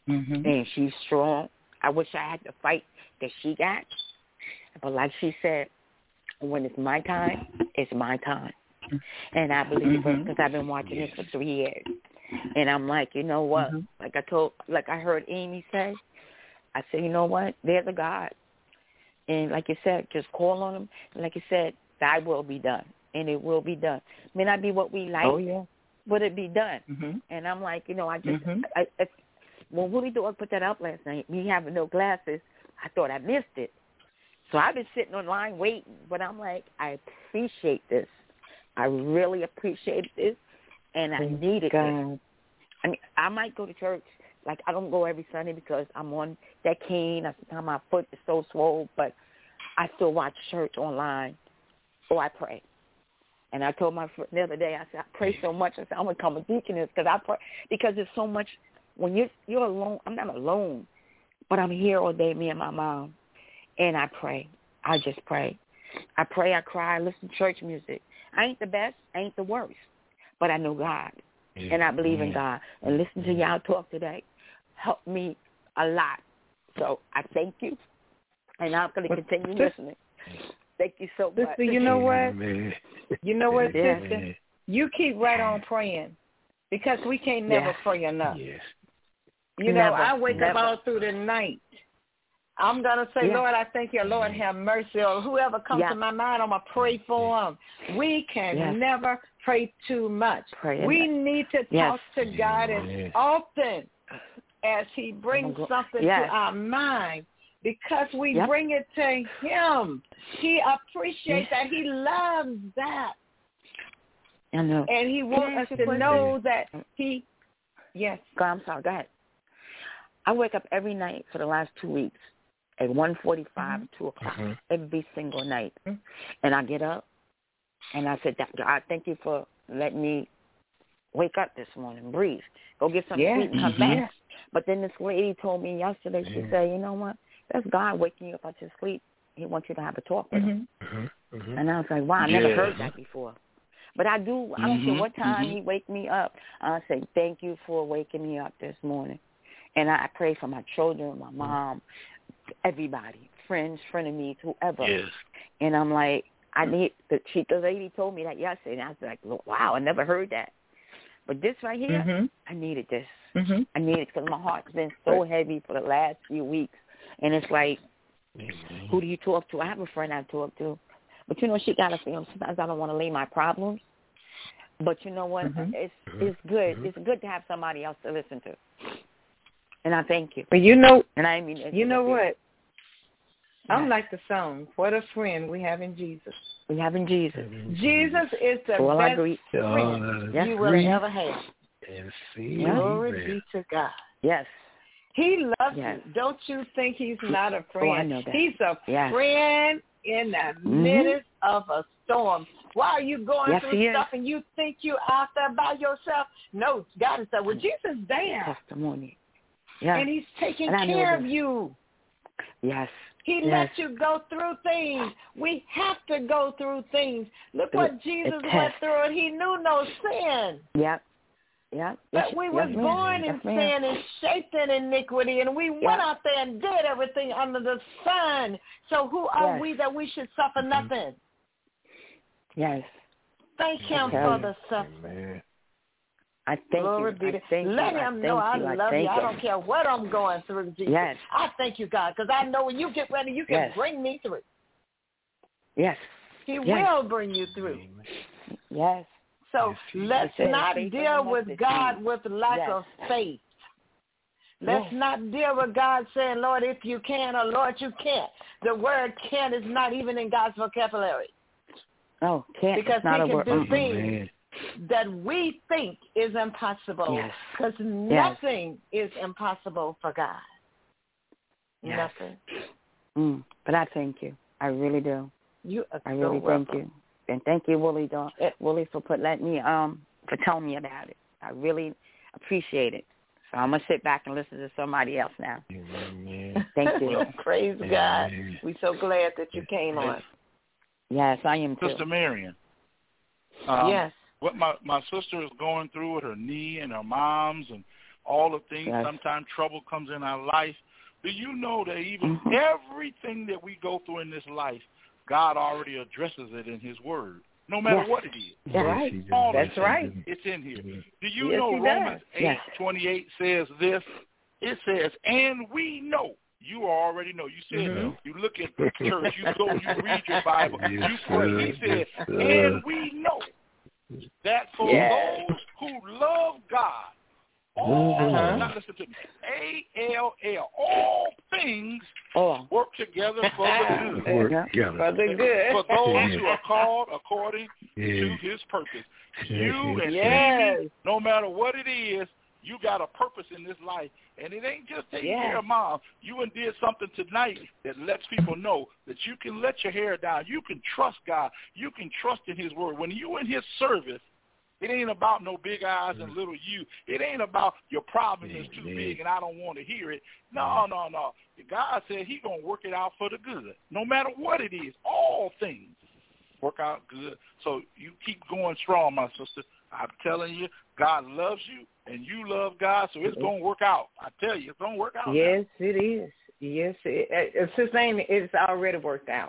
Mm-hmm.
And she's strong. I wish I had the fight that she got. But like she said, when it's my time, it's my time. And I believe mm-hmm. her because I've been watching this for three years. And I'm like, you know what? Mm-hmm. Like I told, like I heard Amy say, I said, you know what? There's a God. And like you said, just call on him. And like you said, thy will be done. And it will be done. May not be what we like,
oh, yeah.
but it be done.
Mm-hmm.
And I'm like, you know, I just,
mm-hmm.
I, I, when Willie Dog put that up last night, me having no glasses, I thought I missed it. So I've been sitting online waiting, but I'm like, I appreciate this. I really appreciate this, and I Thank needed God. This. I mean, I might go to church. Like, I don't go every Sunday because I'm on that cane. At the time my foot is so swole, but I still watch church online, or I pray. And I told my friend the other day, I said, I pray so much. I said, I'm going to become a deaconess because I pray. Because there's so much. When you're, you're alone, I'm not alone, but I'm here all day, me and my mom. And I pray. I just pray. I pray, I cry, I listen to church music. I ain't the best, I ain't the worst, but I know God, yeah. and I believe in God. And listen to y'all talk today helped me a lot. So I thank you, and I'm going to continue listening. Thank you so much.
Sister, you know what? You know what,
yes.
sister? You keep right on praying because we can't never
yes.
pray enough.
Yes.
You know,
never,
I wake
never.
up all through the night. I'm going to say,
yeah.
Lord, I thank you. Lord, have mercy. Or whoever comes
yeah.
to my mind, I'm going to pray for them. We can
yes.
never pray too much.
Pray
we
enough.
need to
yes.
talk to God as yes. often as he brings something
yes.
to our mind because we
yep.
bring it to him. He appreciates yes. that. He loves that.
I know.
And he wants us to know that he, yes.
God, I'm sorry. Go ahead. I wake up every night for the last two weeks at one forty-five, mm-hmm. two o'clock, mm-hmm. every single night. Mm-hmm. And I get up, and I said, God, thank you for letting me wake up this morning, breathe, go get something
yeah.
to eat and come
mm-hmm.
back. But then this lady told me yesterday, she mm-hmm. said, you know what, that's God waking you up out your sleep. He wants you to have a talk with him. Mm-hmm. Mm-hmm. And I was like, wow, I never yeah. heard that before. But I do, I don't mm-hmm. care what time mm-hmm. he wake me up. I say, thank you for waking me up this morning. And I pray for my children, my mom, everybody, friends, frenemies, whoever.
Yes.
And I'm like, I need, the, she, the lady told me that yesterday, and I was like, wow, I never heard that. But this right here, mm-hmm. I needed this. Mm-hmm. I needed it because my heart's been so heavy for the last few weeks. And it's like, mm-hmm. who do you talk to? I have a friend I talk to. But, you know, she got a feeling sometimes I don't want to lay my problems. But you know what? Mm-hmm. It's it's good. Mm-hmm. It's good to have somebody else to listen to. And I thank you.
But you know,
and I mean,
you know what?
Yeah.
I'm like the song. What a friend we have in Jesus.
We have in Jesus.
Jesus is the
well,
best friend
yes.
you will
Read.
ever have.
And see,
glory be to God.
Yes.
He loves
yes.
you. Don't you think he's not a friend?
Oh, I know that.
He's a yes. friend in the
mm-hmm.
midst of a storm. Why are you going
yes,
through stuff and you think you're out there by yourself? No, God is there. Well, Jesus is there.
Testimony. Yes.
And he's taking
and
care of you.
Yes.
He
yes.
lets you go through things. We have to go through things. Look it, what Jesus went through, and he knew no sin.
Yep. Yep.
But
yes,
we
yes,
were
yes,
born
yes,
in sin and shaped in iniquity, and we
yep.
went out there and did everything under the sun. So who are
yes.
we that we should suffer
mm-hmm.
nothing?
Yes.
Thank him
okay.
for the suffering.
I thank
Glory
you.
Be
I thank
Let
you.
him
I
know I,
you.
love
I
you. I
you.
don't care what I'm going through, Jesus.
Yes.
I thank you, God, because I know when you get ready, you can
yes.
bring me through.
Yes.
He
yes.
will bring you through.
Yes.
So
yes.
let's not deal with God with lack
yes.
of faith. Let's
yes.
not deal with God saying, Lord, if you can, or Lord, you can't. The word can is not even in God's vocabulary.
Oh, can't.
Because
it's not
he can
a word.
do
mm-hmm.
things that we think is impossible. Because
yes.
nothing yes. is impossible for God.
Yes.
Nothing.
Mm. But I thank you. I really do.
You are
I really
so
thank
welcome.
you. And thank you, Willie, Dawn, Willie, for put letting me um for telling me about it. I really appreciate it. So I'm gonna sit back and listen to somebody else now.
Amen.
Thank you.
Praise
Amen.
God. We're so glad that you came on.
Yes, I am too.
Sister Marion. Um,
yes.
What my my sister is going through with her knee and her mom's and all the things.
Yes.
Sometimes trouble comes in our life. Do you know that even
mm-hmm.
everything that we go through in this life, God already addresses it in his word, no matter
yes.
what it is.
Yes.
Right.
All
That's right.
It's in here. Do you
Yes,
know
he
Romans
does.
eight
Yes.
twenty-eight says this? It says, and we know. You already know. You said,
Mm-hmm.
you look at the church, you go, you read your Bible,
Yes,
you pray. He
sir.
said,
Yes,
and
sir.
we know that for
Yes.
those who love God, all,
Uh-huh.
not listen to me, A L L, all things
Oh.
work together for the good.
Work
Yeah.
together.
For the good.
For those who are called according
Yeah.
to his purpose. You and
Yes.
Amy, no matter what it is, you got a purpose in this life. And it ain't just taking
Yes.
care of mom. You and did something tonight that lets people know that you can let your hair down. You can trust God. You can trust in his word. When you in his service, it ain't about no big eyes and little you. It ain't about your problem is too big and I don't want to hear it. No, no, no. God said he's going to work it out for the good. No matter what it is, all things work out good. So you keep going strong, my sister. I'm telling you, God loves you and you love God, so it's going to work out. I tell you, it's going to work out.
Yes, now. It is. Yes, it, it's his name. It's already worked out.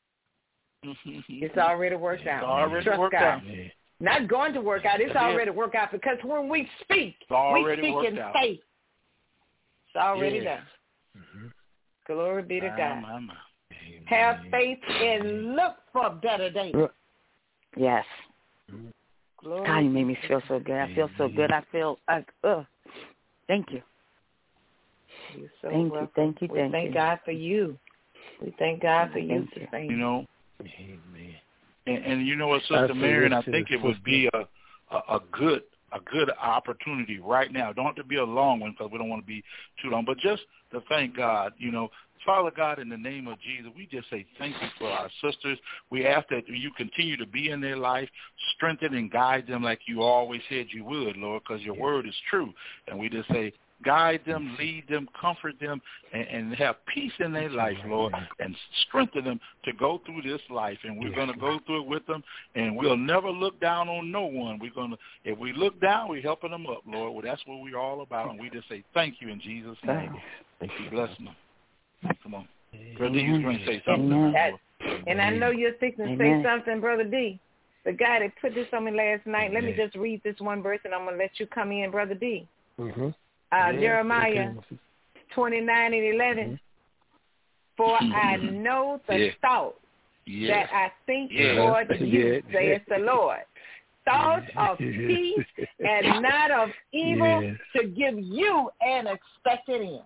It's already worked
it's
out.
Already
Trust
worked
God.
out.
Not going to work out. It's
It
already worked out because when we speak, we speak in
out.
faith. It's already
yes.
done.
Mm-hmm.
Glory be to
my,
God.
My, my.
Have faith and look for better days.
Yes.
Glory.
God, you made me feel so good. I feel so good. I feel like, ugh. Thank you.
You're so
thank
welcome.
you. Thank you.
We
Thank
thank
you.
God for you. We thank God for you.
Thank
you.
You know,
Amen.
and, and you know what, Sister Marion, I think it would be a, a, a good a good opportunity right now. Don't have to be a long one because we don't want to be too long, but just to thank God, you know, Father God, in the name of Jesus, we just say thank you for our sisters. We ask that you continue to be in their life, strengthen and guide them like you always said you would, Lord, because your word is true. And we just say guide them, lead them, comfort them, and, and have peace in their life, Lord, and strengthen them to go through this life. And we're going to go through it with them, and we'll never look down on no one. We're going to, if we look down, we're helping them up, Lord. Well, that's what we're all about, and we just say thank you in Jesus' name. Thank you. Bless them. Come on. Brother D, you was going to say something.
That, and I know you're thinking to say something, Brother D. The guy that put this on me last night, let me just read this one verse, and I'm going to let you come in, Brother D.
Mm-hmm.
Uh,
yeah,
Jeremiah
okay.
twenty-nine and eleven. Mm-hmm. For I know the
yeah.
thoughts
yeah.
that I think
yeah.
toward you,
yeah.
says the Lord. Thoughts of peace and not of evil
yes.
to give you an expected end.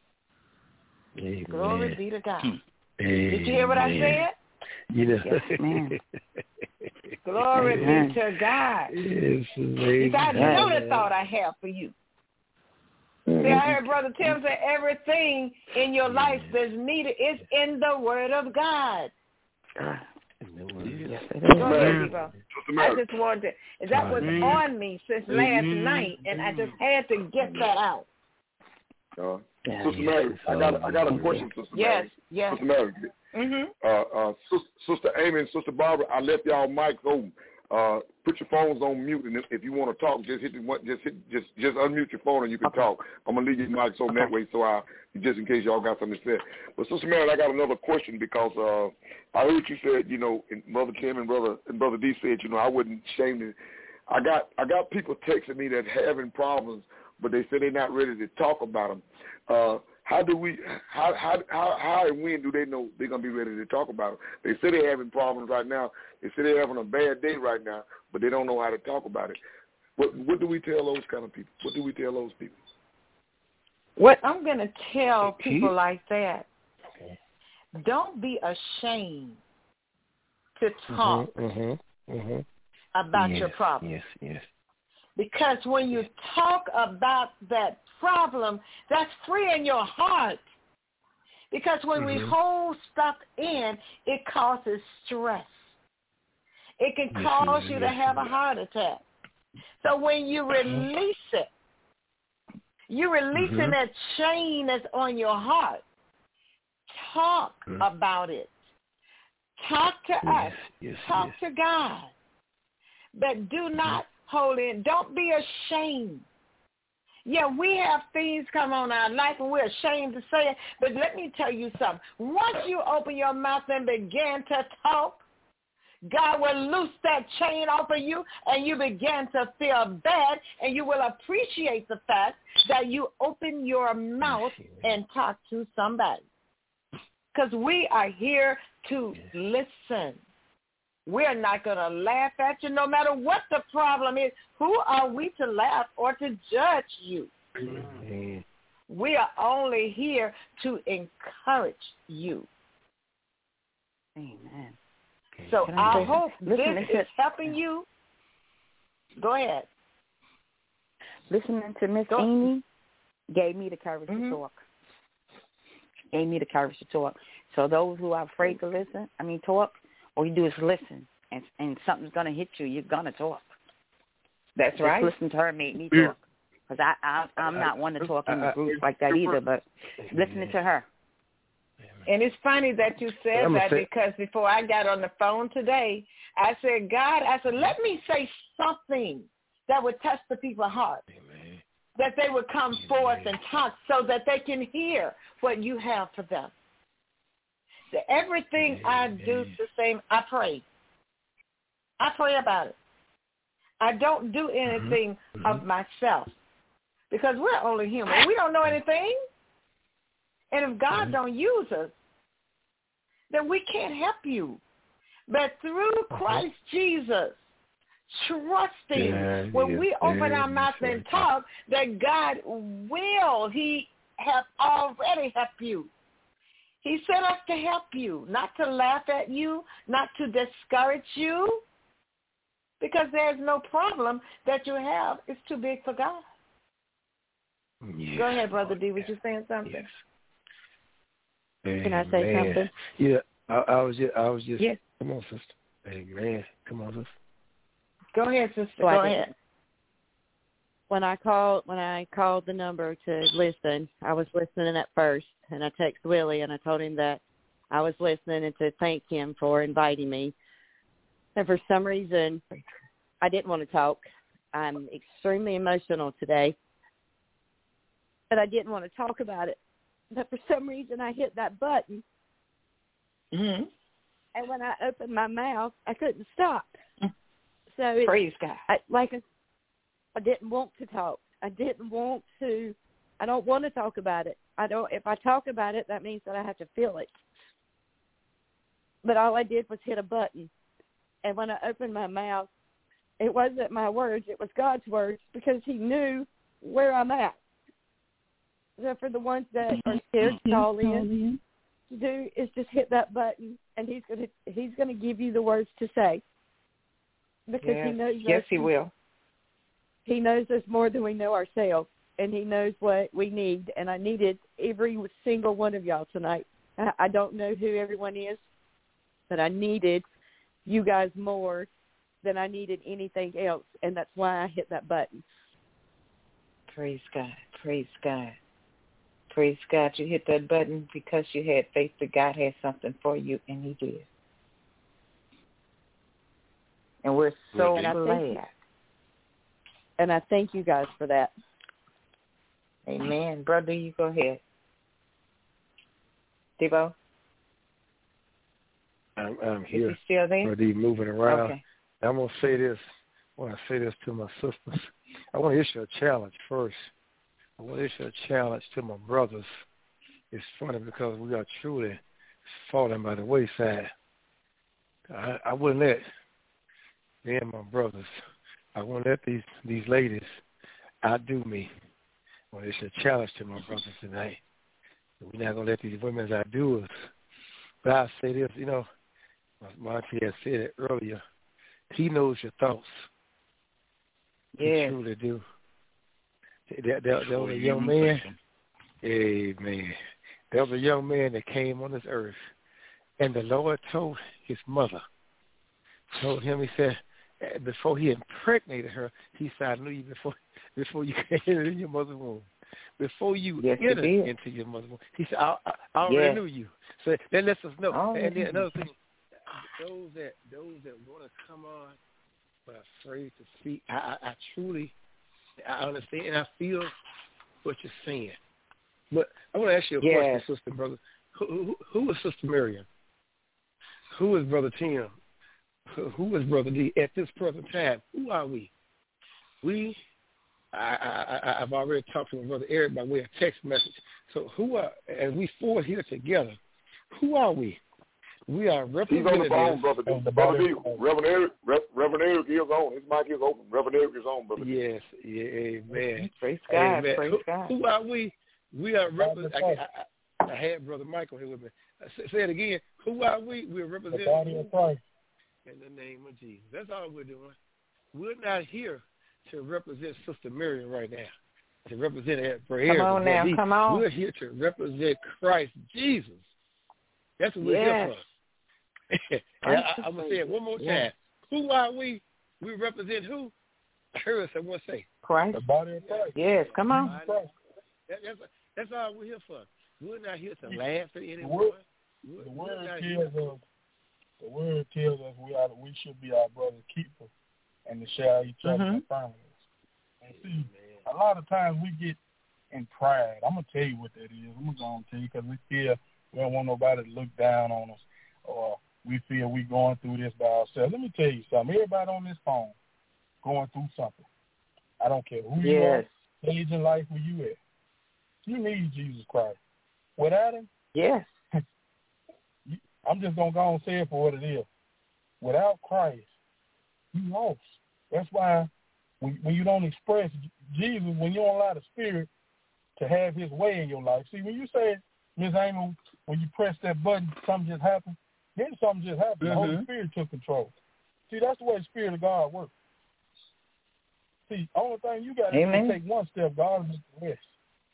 Amen.
Glory be to God.
Amen.
Did you hear what I said?
You know.
Yes, ma'am.
Glory
Amen.
be to God.
Yes,
Because I know the thought I have for you.
Mm-hmm.
See, I heard Brother Tim say everything in your life that's needed is in the Word of God.
God.
Yes, Go ahead, Debo. I just wanted to, that was on me since last night, and I just had to get that out.
Uh, Sister Mary, I got I got a question, Sister
Yes,
Mary.
yes.
Sister Mary.
Mm-hmm.
Uh, uh, Sister, Sister Amy and Sister Barbara, I left y'all mics open. Uh, put your phones on mute, and if, if you want to talk, just hit the one, just hit, just just unmute your phone, and you can okay. talk. I'm gonna leave your mics open okay. that way, so I just in case y'all got something to say. But Sister Mary, I got another question because uh, I heard you said, you know, and Brother Tim and Brother and Brother D said, you know, I wasn't ashamed to. I got I got people texting me that having problems, but they say they're not ready to talk about them. Uh, How do we, how, how, how, how and when do they know they're going to be ready to talk about it? They say they're having problems right now. They say they're having a bad day right now, but they don't know how to talk about it. What, what do we tell those kind of people? What do we tell those people?
What I'm going to tell people like that, don't be ashamed to talk
mm-hmm, mm-hmm.
about
yes,
your problem.
Yes, yes.
Because when you talk about that problem, that's freeing your heart. Because when mm-hmm. we hold stuff in, it causes stress. It can
yes,
cause
yes,
you
yes,
to have
yes.
a heart attack. So when you release it, you're releasing mm-hmm. that chain that's on your heart. Talk mm-hmm. about it. Talk to
yes,
us.
Yes,
Talk
yes.
to God. But do not hold in. Don't be ashamed. Yeah, we have things come on our life and we're ashamed to say it. But let me tell you something. Once you open your mouth and begin to talk, God will loose that chain off of you and you begin to feel bad, and you will appreciate the fact that you open your mouth and talk to somebody. Because we are here to listen. We're not going to laugh at you no matter what the problem is. Who are we to laugh or to judge you? Mm-hmm. We are only here to encourage you.
Amen.
So
Can I
I hope
listen,
this
listen.
is helping you. Go ahead.
Listening to Miss Amy gave me the courage
mm-hmm.
to talk. Gave me the courage to talk. So those who are afraid to listen, I mean talk, all you do is listen, and and something's going to hit you. You're going to talk.
That's
Just
right.
Listen to her made me talk. Because I, I, I'm not one to talk in the group like that either, but listening to her.
And it's funny that you said that because before I got on the phone today, I said, God, I said, let me say something that would touch the people's heart, Amen. That they would come Amen. Forth and talk so that they can hear what you have for them. So everything Amen. I do is the same. I pray. I pray about it. I don't do anything mm-hmm. of myself because we're only human. We don't know anything. And if God don't use us, then we can't help you. But through Christ Jesus, trusting yeah, when yeah, we open yeah, our mouth and right. talk that God will, he has already helped you. He sent us to help you, not to laugh at you, not to discourage you, because there's no problem that you have. It's too big for God. Yes. Go ahead, Brother D. Was you saying something?
Yes.
Can I say
Amen.
something?
Yeah, I, I was just, I was just.
Yes.
Come on, sister. Amen. Come on, sister.
Go ahead, sister.
So
Go ahead.
When I called, when I called the number to listen, I was listening at first, and I texted Willie and I told him that I was listening and to thank him for inviting me. And for some reason, I didn't want to talk. I'm extremely emotional today, but I didn't want to talk about it. But for some reason, I hit that button,
mm-hmm.
and when I opened my mouth, I couldn't stop. So it,
praise God.
I, like I, I didn't want to talk. I didn't want to. I don't want to talk about it. I don't. If I talk about it, that means that I have to feel it. But all I did was hit a button, and when I opened my mouth, it wasn't my words. It was God's words because He knew where I'm at. So for the ones that are scared to call in, to do is just hit that button, and he's gonna he's gonna give you the words to say, because
yes.
he knows.
Yes,
us,
he will.
He knows us more than we know ourselves, and he knows what we need. And I needed every single one of y'all tonight. I, I don't know who everyone is, but I needed you guys more than I needed anything else, and that's why I hit that button.
Praise God. Praise God. Praise God, you hit that button because you had faith that God had something for you, and He did. And we're so
and
glad.
I and I thank you guys for that.
Amen. Brother, you go ahead. Devo?
I'm, I'm here.
Is he still there?
Brother, you moving around.
Okay.
I'm going to say this. I want to say this to my sisters. I want to issue a challenge first. I want to issue a challenge to my brothers. It's funny because we are truly falling by the wayside. I, I wouldn't let me and my brothers, I wouldn't let these, these ladies outdo me. I want to issue a challenge to my brothers tonight. We're not going to let these women outdo us. But I'll say this, you know, Monty had said it earlier. He knows your thoughts.
Yes.
He truly do. There, there, there was a young man, amen. There was a young man that came on this earth, and the Lord told his mother, told him, he said, before he impregnated her, he said, I knew you before before you came in your mother's womb. Before you
yes,
entered into your mother's womb. He said, I, I, I already
yes.
knew you. So that lets us know.
Oh,
and then another thing, those that those that want to come on but are afraid to speak, I, I, I truly I understand and I feel what you're saying. But I want to ask you a
yes.
question, Sister Brother. Who, who, who is Sister Miriam? Who is Brother Tim? Who, who is Brother D? At this present time, who are we? We, I, I, I, I've already talked to my Brother Eric by way of text message. So who are, and we four here together, who are we? We are representatives.
He's on the phone, Brother D. The Brother D. Reverend Eric, Reverend Eric is on. His mic is open. Reverend Eric is on, Brother D.
Yes, yeah, amen.
Praise God,
amen.
praise
who,
God.
Who are we? We are representatives. I, I, I had Brother Michael here with me. Say, say it again. Who are we? We're representing the body of Christ. In the name of Jesus. That's all we're doing. We're not here to represent Sister Miriam right now, to represent Brother Eric.
Come on now,
he,
come on.
We're here to represent Christ Jesus. That's what we're
yes.
here for. I, I'm going to say it one more time. Yes. Who are we? We represent who? I heard someone say.
Christ.
The body of Christ.
Yes, come on.
That, that's, that's all we're here for. We're not here to laugh at anyone.
The word, the word tells us, the word tells us we are, we should be our brother's keeper and to share each other's
mm-hmm.
infirmities. And see, Amen. A lot of times we get in pride. I'm going to tell you what that is. I'm going to tell you because we feel we don't want nobody to look down on us or we feel we going through this by ourselves. Let me tell you something. Everybody on this phone going through something. I don't care who you
yes.
are, age in life where you at. You need Jesus Christ. Without him,
yes.
I'm just going to go and say it for what it is. Without Christ, you lost. That's why when, when you don't express Jesus, when you don't allow the Spirit to have his way in your life. See, when you say, Miz Amy, when you press that button, something just happened, then something just happened. Mm-hmm. The Holy Spirit took control. See, that's the way the Spirit of God works. See, the only thing you got to do is take one step. God is the rest.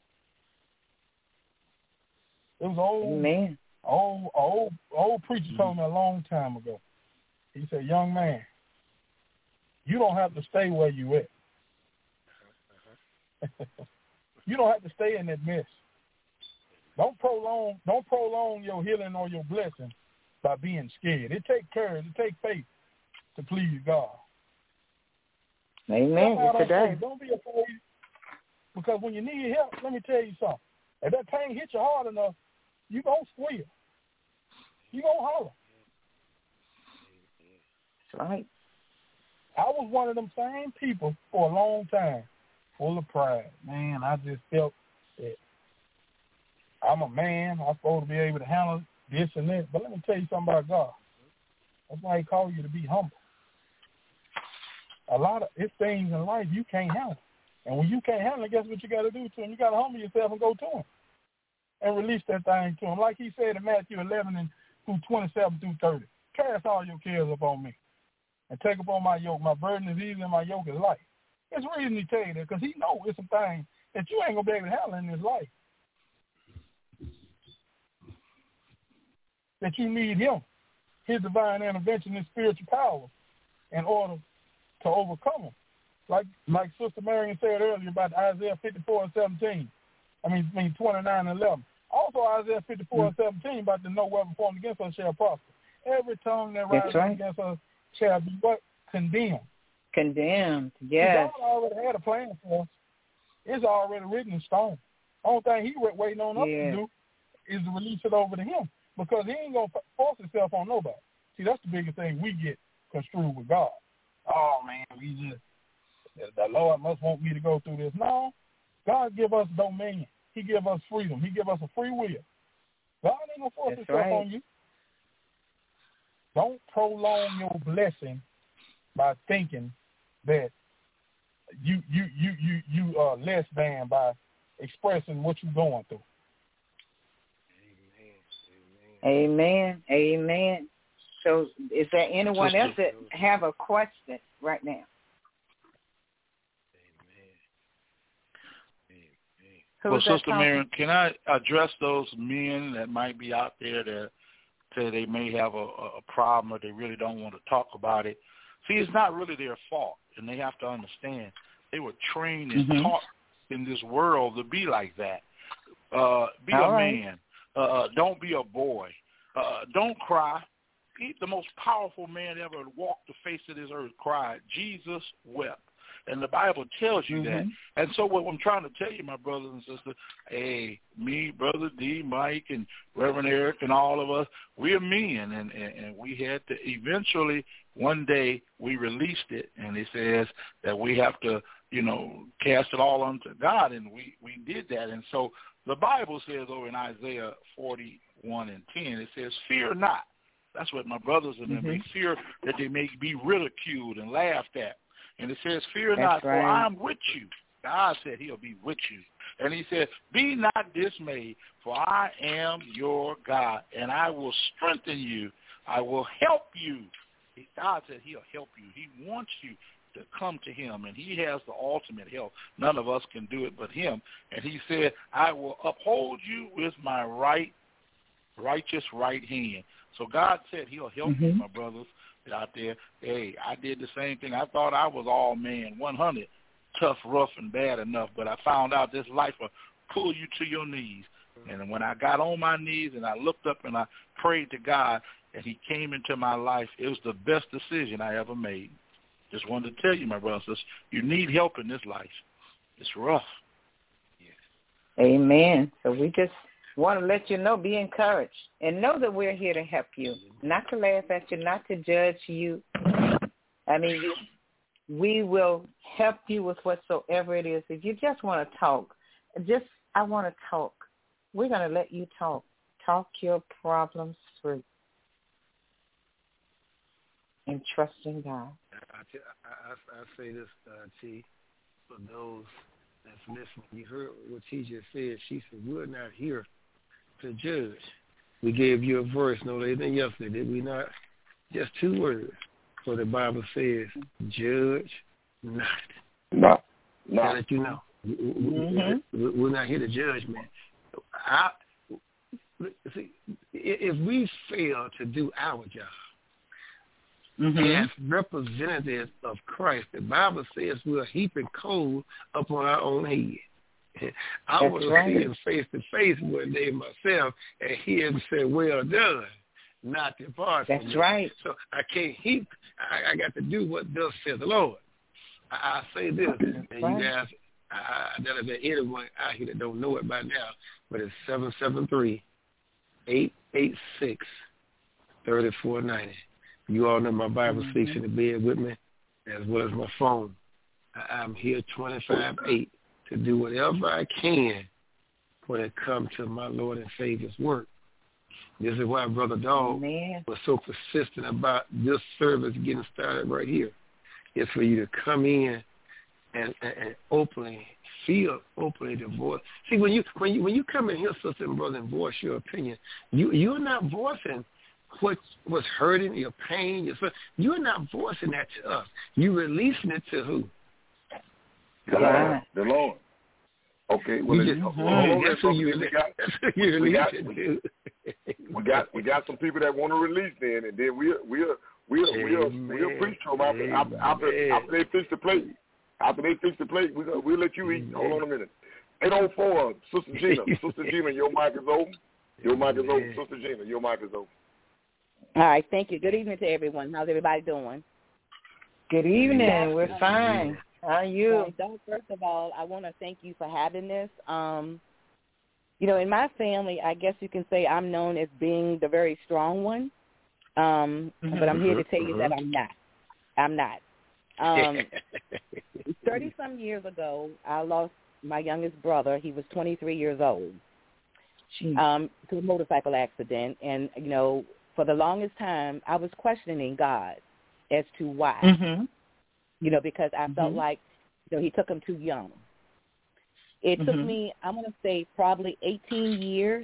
It was old,
Amen.
old, old, old preacher mm-hmm. told me a long time ago. He said, "Young man, you don't have to stay where you at. You don't have to stay in that mess. Don't prolong, don't prolong your healing or your blessing by being scared. It takes courage, it takes faith to please God."
Amen. Today.
Don't be afraid, because when you need help, let me tell you something. If that pain hits you hard enough, you gonna squeal. You gonna holler.
That's right.
I was one of them same people for a long time, full of pride. Man, I just felt that I'm a man. I'm supposed to be able to handle this and that. But let me tell you something about God. That's why he called you to be humble. A lot of it's things in life you can't handle. And when you can't handle it, guess what you got to do to him? You got to humble yourself and go to him and release that thing to him. Like he said in Matthew eleven and through twenty-seven through thirty, cast all your cares upon me and take upon my yoke. My burden is easy and my yoke is light. It's the reason he tell you that, because he knows it's some things that you ain't going to be able to handle in this life. That you need him, his divine intervention and spiritual power in order to overcome them. Like like Sister Marion said earlier about Isaiah fifty-four and seventeen. I mean, I mean twenty-nine and eleven. Also Isaiah fifty-four mm-hmm. and seventeen about the no weapon formed against us shall prosper. Every tongue that rises right. against us shall be what? Condemned.
Condemned, yes.
God already had a plan for us. It's already written in stone. Only thing he waiting on us
yeah.
to do is to release it over to him, because he ain't going to force himself on nobody. See, that's the biggest thing we get construed with God. Oh, man, we just, the Lord must want me to go through this. No, God give us dominion. He give us freedom. He give us a free will. God ain't going to force
that's
himself
right.
on you. Don't prolong your blessing by thinking that you you you you you are less than by expressing what you're going through.
Amen. Amen. Amen. So, is there anyone else that have a question right now?
Amen. Well, Sister Marion, can I address those men that might be out there that say they may have a, a problem or they really don't want to talk about it? See, it's not really their fault, and they have to understand they were trained and mm-hmm. taught in this world to be like that. Uh, be All a right. man. Uh, don't be a boy. Uh, don't cry. He, the most powerful man ever walked the face of this earth, cried. Jesus wept. And the Bible tells you
mm-hmm.
that. And so what I'm trying to tell you, my brothers and sisters, hey, me, Brother D, Mike, and Reverend Eric, and all of us, we're men, and, and, and we had to eventually, one day, we released it, and it says that we have to, you know, cast it all unto God, and we, we did that. And so the Bible says over in Isaiah forty-one and ten, it says, fear not. That's what my brothers and them,
mm-hmm.
they fear that they may be ridiculed and laughed at. And it says, fear
That's
not,
right.
for I am with you. God said he'll be with you. And he said, be not dismayed, for I am your God, and I will strengthen you. I will help you. God said he'll help you. He wants you to come to him, and he has the ultimate help. None of us can do it but him. And he said, I will uphold you with my right, righteous right hand. So God said he'll help
mm-hmm.
you, my brothers out there. Hey, I did the same thing. I thought I was all man, one hundred, tough, rough, and bad enough, but I found out this life will pull you to your knees. And when I got on my knees and I looked up and I prayed to God and he came into my life, it was the best decision I ever made. Just wanted to tell you, my brothers, you need help in this life. It's rough.
Yeah. Amen. So we just want to let you know, be encouraged, and know that we're here to help you, not to laugh at you, not to judge you. I mean, you, we will help you with whatsoever it is. If you just want to talk, just, I want to talk. We're going to let you talk. Talk your problems through and trust in God.
I, I, I, I say this, uh, T, for those that's listening. You heard what T just said. She said, we're not here to judge. We gave you a verse no later than yesterday, did we not? Just two words. So the Bible says, judge not.
No. No.
I'll let you know.
Mm-hmm.
We're not here to judge, man. I, see, if we fail to do our job, mm-hmm. as representatives of Christ, the Bible says we're heaping coal upon our own head. I
That's
was
right.
seeing face to face one day myself and hear him say, well done, not depart from me.
That's right.
So I can't heap. I, I got to do what thus says the Lord. I, I say this,
That's
and
right.
you guys, I, that is anyone out here that don't know it by now, but it's seven seven three, eight eight six, three four nine zero. You all know my Bible
mm-hmm.
speaks in the bed with me, as well as my phone. I, I'm here twenty-five eight to do whatever I can when it comes to my Lord and Savior's work. This is why Brother Dog
Amen.
was so persistent about this service getting started right here. It's for you to come in and, and, and openly, feel openly the voice. See, when you when you when you come in here, sister and brother, and voice your opinion, you you're not voicing what what's hurting, your pain, your you're not voicing that to us. You're releasing it to who?
God, the Lord. Okay, well,
you
just,
just,
hold on,
that's who you
we got,
you
we got,
it
we,
to.
we got we got some people that want to release then, and then we'll we'll we'll we'll, we'll preach to them after after, after after they fix the plate. After they fix the plate, we we'll let you eat. Hold on a minute. eight oh four, Sister Gina, Sister Gina, your mic is open. Your mic is open, Sister Gina. Your mic is open.
All right, thank you. Good evening to everyone. How's everybody doing?
Good evening. We're fine. How are you?
So, first of all, I want to thank you for having this. Um, you know, in my family, I guess you can say I'm known as being the very strong one, um, mm-hmm. but I'm here to tell you that I'm not. I'm not. Um, thirty-some years ago, I lost my youngest brother. He was twenty-three years old um, to a motorcycle accident. And, you know, for the longest time, I was questioning God as to why.
Mm-hmm.
You know, because I
mm-hmm.
felt like, you know, he took him too young. It mm-hmm. took me, I'm going to say, probably eighteen years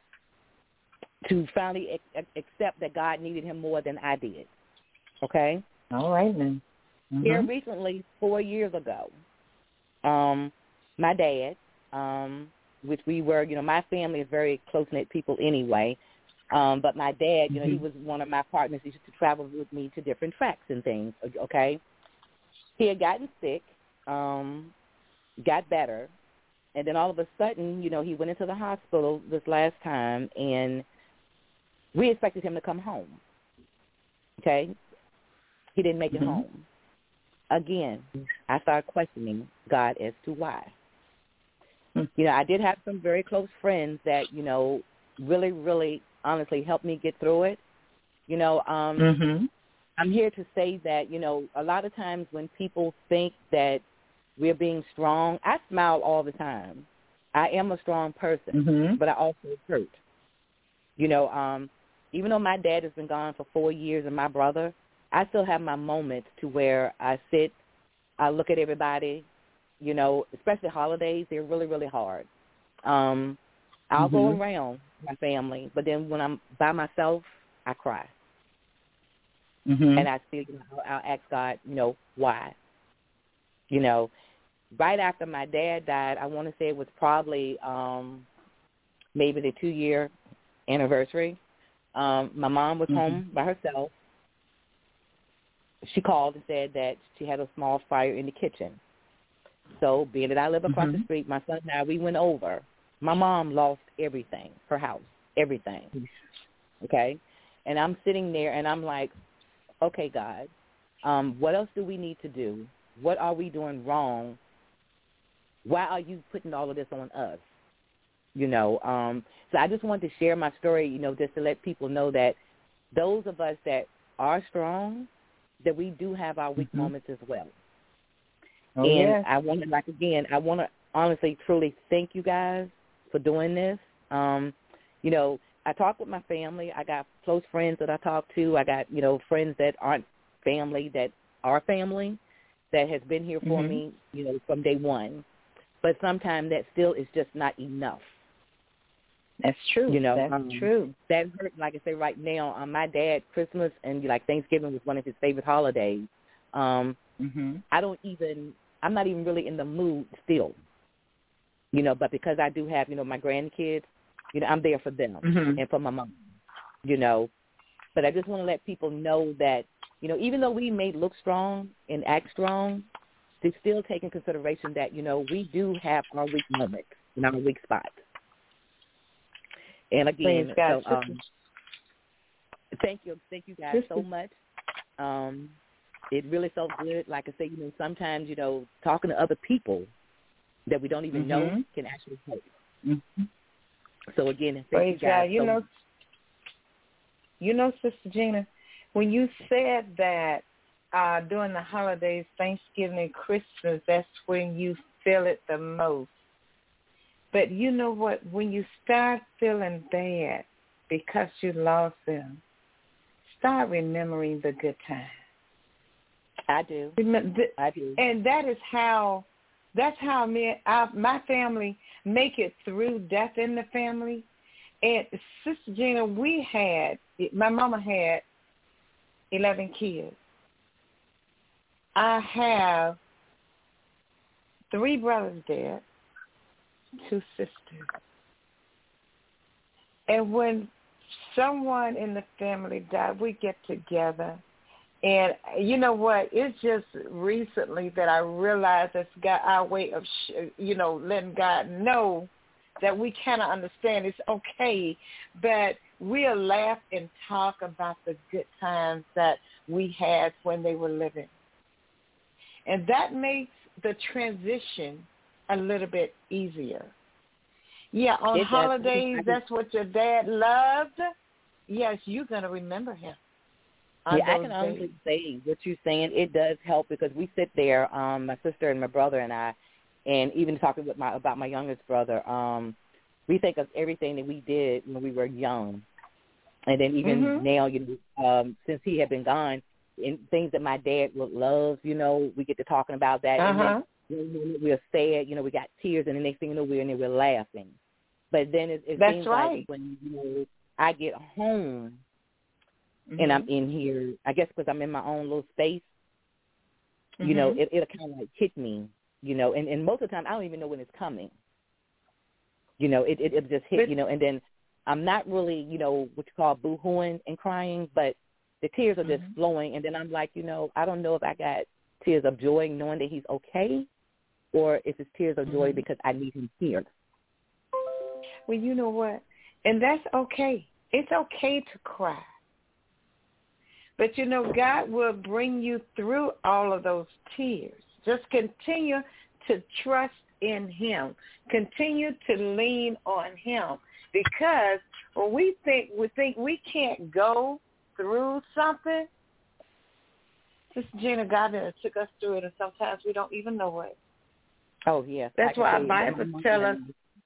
to finally ac- accept that God needed him more than I did. Okay?
All right, then. Mm-hmm.
Here recently, four years ago, um, my dad, um, which we were, you know, my family is very close-knit people anyway, um, but my dad, you know, mm-hmm. he was one of my partners. He used to travel with me to different tracks and things, okay? He had gotten sick, um, got better, and then all of a sudden, you know, he went into the hospital this last time, and we expected him to come home, okay? He didn't make it mm-hmm. home. again, I started questioning God as to why. You know, I did have some very close friends that, you know, really, really honestly helped me get through it. You know, um,
mm-hmm.
I'm here to say that, you know, a lot of times when people think that we're being strong, I smile all the time. I am a strong person,
mm-hmm.
but I also hurt. You know, um, even though my dad has been gone for four years and my brother, I still have my moments to where I sit, I look at everybody, you know, especially holidays, they're really, really hard. Um, I'll
mm-hmm.
go around my family, but then when I'm by myself, I cry.
Mm-hmm.
And I still, you know, I'll ask God, you know, why? You know, right after my dad died, I want to say it was probably um, maybe the two-year anniversary. Um, my mom was mm-hmm. home by herself. She called and said that she had a small fire in the kitchen. So being that I live across
mm-hmm.
the street, my son and I, we went over. My mom lost everything, her house, everything. Okay? And I'm sitting there and I'm like, okay, God, um, what else do we need to do? What are we doing wrong? Why are you putting all of this on us? You know, um, so I just wanted to share my story, you know, just to let people know that those of us that are strong, that we do have our weak mm-hmm. moments as well.
Oh,
and
yes.
I want to, like, again, I want to honestly, truly thank you guys for doing this. Um, you know, I talk with my family. I got close friends that I talk to. I got, you know, friends that aren't family that are family that has been here for mm-hmm. me, you know, from day one. But sometimes that still is just not enough.
That's true.
You know,
that's
um,
true.
That hurt. Like I say, right now, um, my dad, Christmas and like Thanksgiving was one of his favorite holidays. Um,
mm-hmm.
I don't even, I'm not even really in the mood still. You know, but because I do have, you know, my grandkids, you know, I'm there for them
mm-hmm.
and for my mom. You know, but I just want to let people know that, you know, even though we may look strong and act strong, to still take in consideration that, you know, we do have our weak moments and our weak spots. And again, so, um, thank you, thank you guys so much. Um, it really felt good. Like I say, you know, sometimes, you know, talking to other people that we don't even mm-hmm. know can actually help. Mm-hmm. So again, thank
Praise
you guys.
God. You
so
know,
much.
you know, Sister Gina, when you said that uh, during the holidays, Thanksgiving and Christmas, that's when you feel it the most. But you know what? When you start feeling bad because you lost them, start remembering the good times.
I do.
Remember,
I do.
And that is how, that's how me, our, my family make it through death in the family. And Sister Gina, we had, my mama had eleven kids. I have three brothers dead, two sisters. And when someone in the family died, we get together. And you know what? It's just recently that I realized that's got our way of, you know, letting God know that we cannot understand. It's okay, but we'll laugh and talk about the good times that we had when they were living. And that makes the transition a little bit easier. Yeah, on
it
holidays, that's what your dad loved. Yes, you're going to remember him.
Yeah, I can honestly say what you're saying. It does help because we sit there, um, my sister and my brother and I, and even talking with my about my youngest brother, um, we think of everything that we did when we were young. And then even mm-hmm. now, you know, um, since he had been gone, and things that my dad would love, you know, we get to talking about that.
Uh-huh.
And then we're sad, you know, we got tears, and the next thing you know, we're in there, we're laughing. But then it, it
That's
seems
right.
like when, you know, I get home
mm-hmm.
and I'm in here, I guess because I'm in my own little space,
mm-hmm.
you know, it, it'll kind of like hit me, you know, and, and most of the time I don't even know when it's coming. You know, it, it, it just hit, but, you know, and then I'm not really, you know, what you call boo-hooing and crying, but the tears are just mm-hmm. flowing. And then I'm like, you know, I don't know if I got tears of joy knowing that he's okay or if it's tears of joy mm-hmm. because I need him here.
Well, you know what? And that's okay. It's okay to cry. But, you know, God will bring you through all of those tears. Just continue to trust in him. Continue to lean on him. Because when we think we think we can't go through something, Sister Gina, God took us through it, and sometimes we don't even know it.
Oh, yes.
That's why our Bible tell us.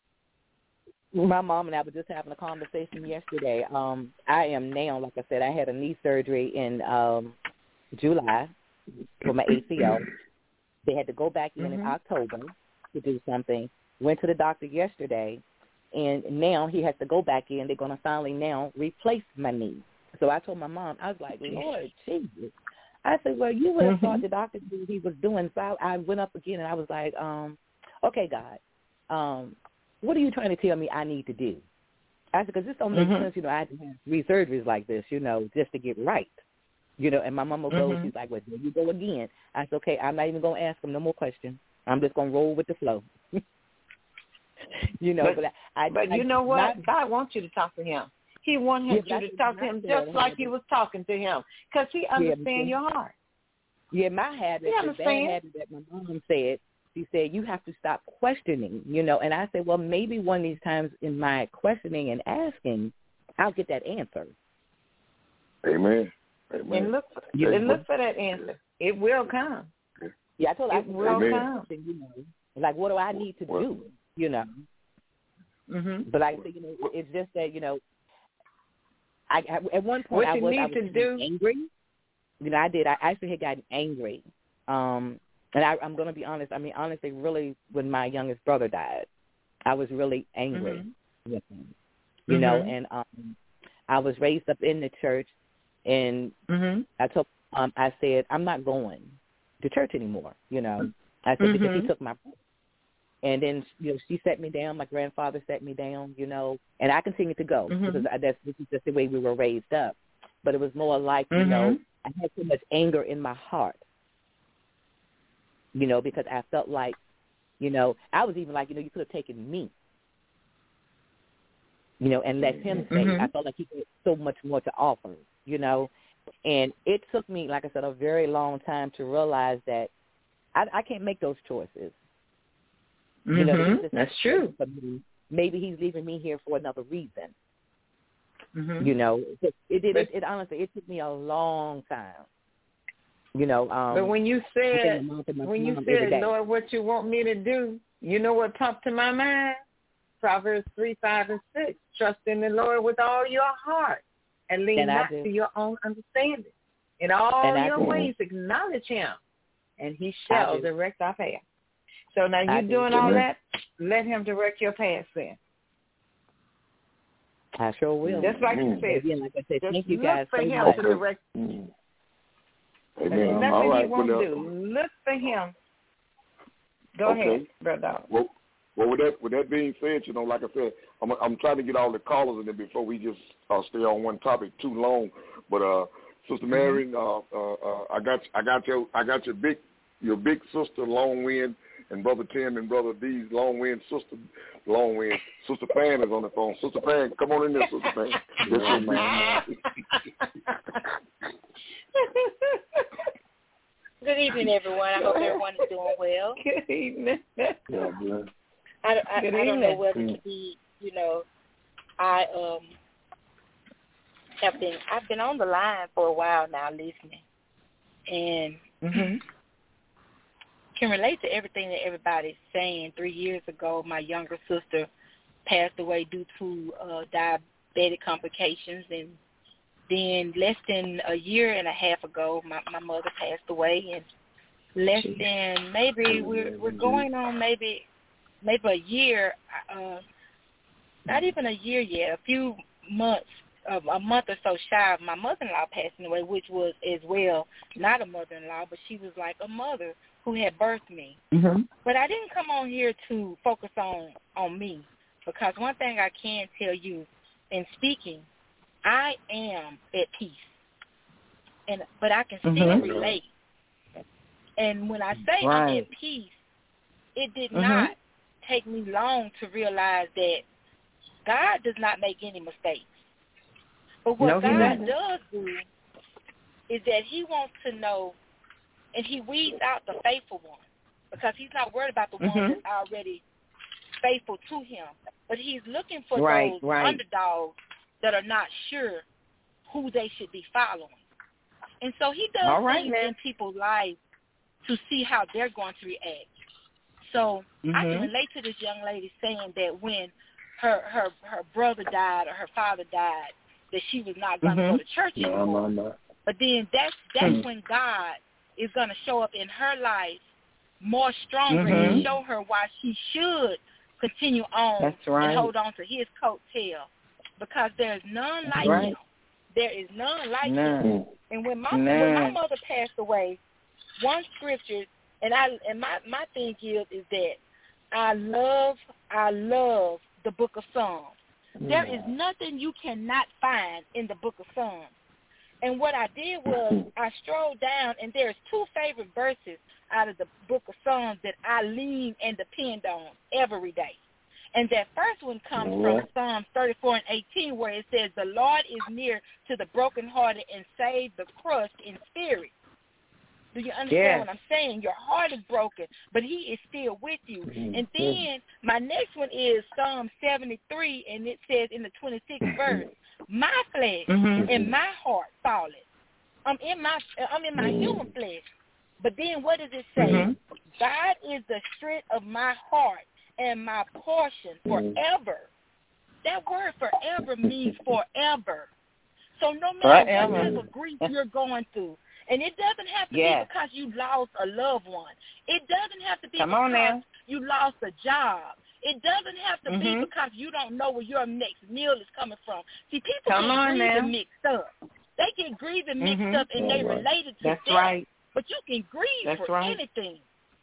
My mom and I were just having a conversation yesterday. Um, I am now, like I said, I had a knee surgery in um, July for my A C L. They had to go back in mm-hmm. in October to do something. Went to the doctor yesterday, and now he has to go back in. They're going to finally now replace my knee. So I told my mom, I was like, Lord Jesus. I said, well, you would have mm-hmm. thought the doctor knew what he was doing. So I, I went up again, and I was like, um, okay, God, um, what are you trying to tell me I need to do? I said, because this don't make mm-hmm. sense. You know, I had to have three surgeries like this, you know, just to get right. You know, and my mama goes, mm-hmm. she's like, well, there you go again. I said, okay, I'm not even going to ask him no more questions. I'm just going to roll with the flow. you know,
but,
but I,
but
I,
you know what?
not,
God wants you to talk to him. He wants him
yeah,
you to talk to him just like you was talking to him, because he understands yeah, your heart.
Yeah, my habit, the bad habit that my mom said, she said, you have to stop questioning, you know. And I said, well, maybe one of these times in my questioning and asking, I'll get that answer.
Amen. Amen.
And look, for, yeah. and look for that answer. It will come.
Yeah, I told her,
it I will
Amen.
come.
You know, like, what do I need to
well,
do, you know?
Mm-hmm.
But I think, you know, it's just that, you know, I, I at one point
what
I
you
was,
need
I was
to do.
angry. You know, I did. I actually had gotten angry. Um, and I, I'm going to be honest. I mean, honestly, really, when my youngest brother died, I was really angry mm-hmm. with him. You mm-hmm. know, and um, I was raised up in the church, and mm-hmm. I told, um, I said, I'm not going to church anymore. You know, I said mm-hmm. because he took my place. And then, you know, she set me down. My grandfather set me down. You know, and I continued to go mm-hmm. because I, that's this is just the way we were raised up. But it was more like, mm-hmm. you know, I had so much anger in my heart, you know, because I felt like, you know, I was even like, you know, you could have taken me, you know, and let him say. Mm-hmm. I felt like he had so much more to offer, you know. And it took me, like I said, a very long time to realize that I, I can't make those choices.
Mm-hmm.
You know,
that's true.
Maybe he's leaving me here for another reason.
Mm-hmm.
You know, it, it, it, it, it honestly, it took me a long time. You know, um,
but when you said, when you said, Lord, what you want me to do, you know what popped to my mind? Proverbs three, five, and six. Trust in the Lord with all your heart, and lean and not to your own understanding. In all your do. ways, acknowledge Him, and He shall direct our path. So now you're doing all that. Let Him direct your path, then.
I sure will.
Just like you said.
Again, like I said,
just
thank you
look
guys
for
so
him
much.
to direct.
Mm.
There's
Amen.
nothing
all right.
he won't
well,
do. Look for him. Go
okay.
ahead, brother.
Well, well, with that with that being said, you know, like I said, I'm I'm trying to get all the callers in there before we just uh, stay on one topic too long. But uh, Sister Mary, mm-hmm. uh, uh, uh, I got I got your I got your big your big sister Long Wind, and Brother Tim and Brother D's Long Wind sister Long Wind. Sister Fan is on the phone. Sister Fan, come on in there, Sister Fan. Yes, man.
Good evening, everyone. I hope everyone is doing well.
Good evening.
Yeah, good.
I, I,
Good
I don't
evening.
know whether to be, you know, I um have been I've been on the line for a while now listening, and
mm-hmm.
can relate to everything that everybody's saying. Three years ago, my younger sister passed away due to uh, diabetic complications, and then less than a year and a half ago, my, my mother passed away, and less Jeez. than maybe we're we're going on maybe maybe a year, uh, not even a year yet, a few months, uh, a month or so shy of my mother-in-law passing away, which was as well not a mother-in-law, but she was like a mother who had birthed me.
Mm-hmm.
But I didn't come on here to focus on, on me, because one thing I can tell you in speaking, I am at peace, and but I can still mm-hmm. relate. And when I say right. I'm at peace, it did mm-hmm. not take me long to realize that God does not make any mistakes. But what
no,
God does do is that he wants to know, and he weeds out the faithful one because he's not worried about the
mm-hmm.
ones that's already faithful to him. But he's looking for
right,
those
right.
underdogs that are not sure who they should be following. And so he does
All right,
things
man.
in people's lives to see how they're going to react. So
mm-hmm.
I can relate to this young lady saying that when her her, her brother died or her father died, that she was not going to
mm-hmm.
go to church anymore.
No, no, no.
But then that's that's
mm-hmm.
when God is going to show up in her life more stronger
mm-hmm.
and show her why she should continue on
that's right.
and hold on to his coattail, because there's none
that's
like
right.
him. There is none like
none.
him. And when my
none.
when my mother passed away, one scripture, and I and my my thing is is that I love I love the Book of Psalms. Mm. There is nothing you cannot find in the Book of Psalms. And what I did was I strolled down, and there's two favorite verses out of the Book of Psalms that I lean and depend on every day. And that first one comes yeah. from Psalms thirty-four and eighteen, where it says, "The Lord is near to the brokenhearted and save the crushed in spirit." Do you understand
yeah.
what I'm saying? Your heart is broken, but he is still with you. Mm-hmm. And then my next one is Psalm seventy-three, and it says in the twenty-sixth verse, "My flesh
mm-hmm.
and my heart falleth." I'm in my I'm in my mm-hmm. human flesh. But then what does it say? Mm-hmm. God is the strength of my heart and my portion forever. That word forever means forever. So no matter
forever.
what type of grief you're going through, and it doesn't have to
yes.
be because you lost a loved one. It doesn't have to be
Come
because
on now.
you lost a job. It doesn't have to
mm-hmm.
be because you don't know where your next meal is coming from. See, people
Come
get
on
grieving
now.
mixed up. They get grieving mixed
mm-hmm.
up, and they
right.
related to
That's
death.
right.
But you can grieve
That's
for
right.
anything.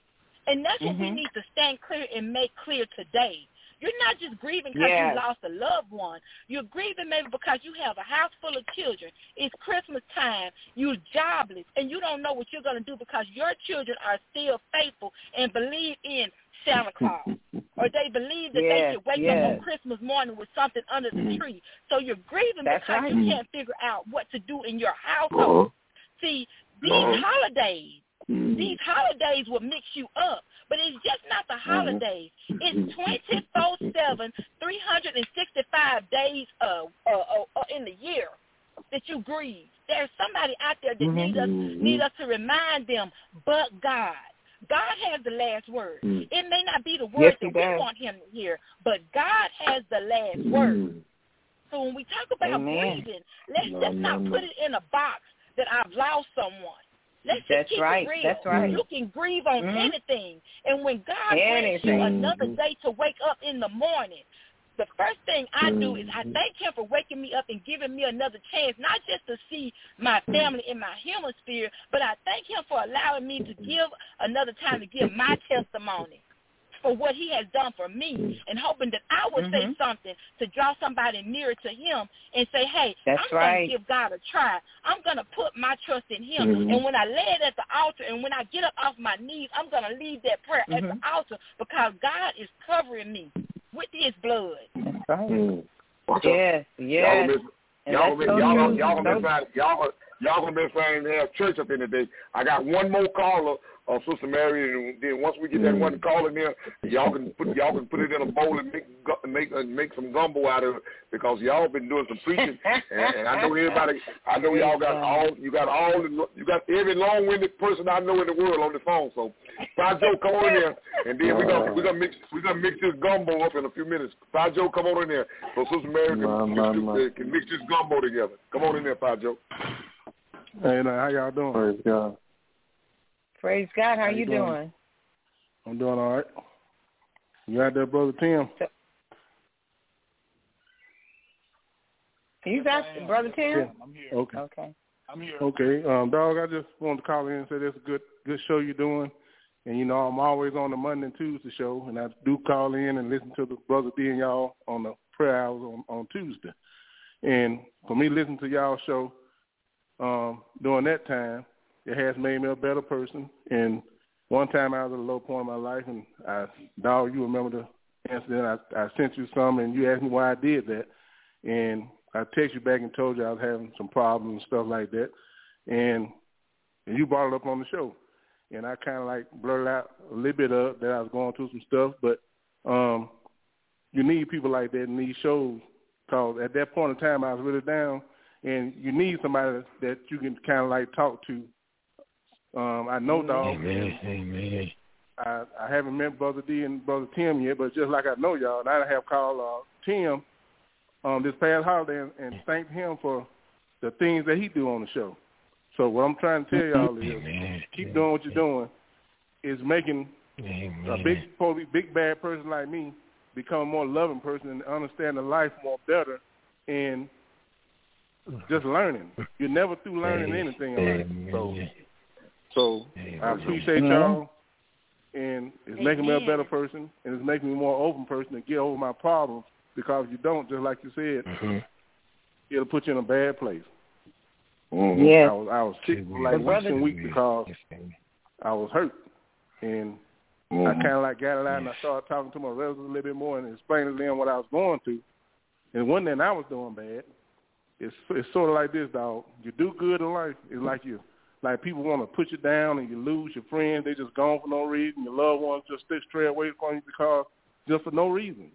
And that's what
mm-hmm.
we need to stand clear and make clear today. You're not just grieving because
yes.
you lost a loved one. You're grieving maybe because you have a house full of children. It's Christmas time. You're jobless, and you don't know what you're going to do because your children are still faithful and believe in Santa Claus. Or they believe that
yes.
they should wake
yes.
up on Christmas morning with something under the tree. So you're grieving
That's
because
right.
you can't figure out what to do in your household.
Uh-huh.
See, these
uh-huh.
holidays,
Mm-hmm.
these holidays will mix you up. But it's just not the holidays. It's twenty-four seven, three hundred sixty-five days uh, uh, uh, in the year that you grieve. There's somebody out there that mm-hmm. need us need us to remind them, but God. God has the last word. Mm-hmm. It may not be the words
yes,
that we
does.
want him to hear, but God has the last mm-hmm. word. So when we talk about
Amen.
grieving, let's
no,
just
no,
not
no.
put it in a box that I've lost someone. Let's just
That's
keep
right.
it real.
That's right.
You can grieve on
mm-hmm.
anything. And when God grants you
anything.
another day to wake up in the morning, the first thing I do is I thank him for waking me up and giving me another chance, not just to see my family in my human spirit, but I thank him for allowing me to give another time to give my testimony for what he has done for me, and hoping that I would
mm-hmm.
say something to draw somebody nearer to him and say, hey,
That's
I'm
right.
going to give God a try. I'm going to put my trust in him.
Mm-hmm.
And when I lay it at the altar and when I get up off my knees, I'm going to leave that prayer
mm-hmm.
at the altar because God is covering me with his blood.
That's right.
Mm.
Yes, yes.
Y'all gonna
so
y'all gonna
true.
y'all gonna
so
be fine. Y'all y'all gonna be fine to have church up in the day. I got one more caller of Sister Mary, and then once we get that one caller there, y'all can put y'all can put it in a bowl and make make uh, make some gumbo out of it because y'all been doing some preaching, and, and I know everybody. I know y'all got all you got all the, you got every long-winded person I know in the world on the phone. So, Joe, come on in there, and then we gonna we gonna mix we gonna mix this gumbo up in a few minutes. Joe, come on in there, so Sister Mary can,
my,
mix,
my,
this,
my.
Uh, can mix this gumbo together. Come on in there, Joe.
Hey, now, how y'all doing? Praise God.
Praise God. How,
How
you
you doing?
doing?
I'm doing all right. You out there, Brother Tim?
So, you got Brother Tim?
Yeah.
I'm here.
Okay.
Okay.
I'm here.
Okay. Um, dog, I just wanted to call in and say this is a good, good show you're doing. And, you know, I'm always on the Monday and Tuesday show, and I do call in and listen to the Brother D and y'all on the prayer hours on, on Tuesday. And for me listening to y'all show um, during that time, it has made me a better person. And one time I was at a low point in my life, and I, dog, you remember the incident. I, I sent you some, and you asked me why I did that. And I texted you back and told you I was having some problems and stuff like that. and and you brought it up on the show, and I kind of like blurted out a little bit of that I was going through some stuff, but um, you need people like that in these shows, because at that point in time I was really down, and you need somebody that you can kind of like talk to. Um, I know, dog.
Amen. Amen.
I, I haven't met Brother D and Brother Tim yet, but just like I know y'all, and I have called uh, Tim um, this past holiday and, and thanked him for the things that he do on the show. So what I'm trying to tell y'all is
Amen.
keep doing what you're doing. Is making
Amen.
a big, probably big bad person like me become a more loving person and understand the life more better and just learning. You're never through learning
Amen.
anything in life. So, so
Amen.
I appreciate y'all, and it's making me a better person, and it's making me a more open person to get over my problems, because if you don't, just like you said,
mm-hmm.
it'll put you in a bad place.
Mm-hmm. Yes.
I was, I was sick for like weeks and weeks because I was hurt. And mm-hmm. I kind of like got it out, and I started talking to my relatives a little bit more and explaining to them what I was going through. And one thing I was doing bad, it's, it's sort of like this, dog. You do good in life, it's like you, like people want to put you down and you lose your friends. They just gone for no reason. Your loved ones just stick straight away from you because just for no reason.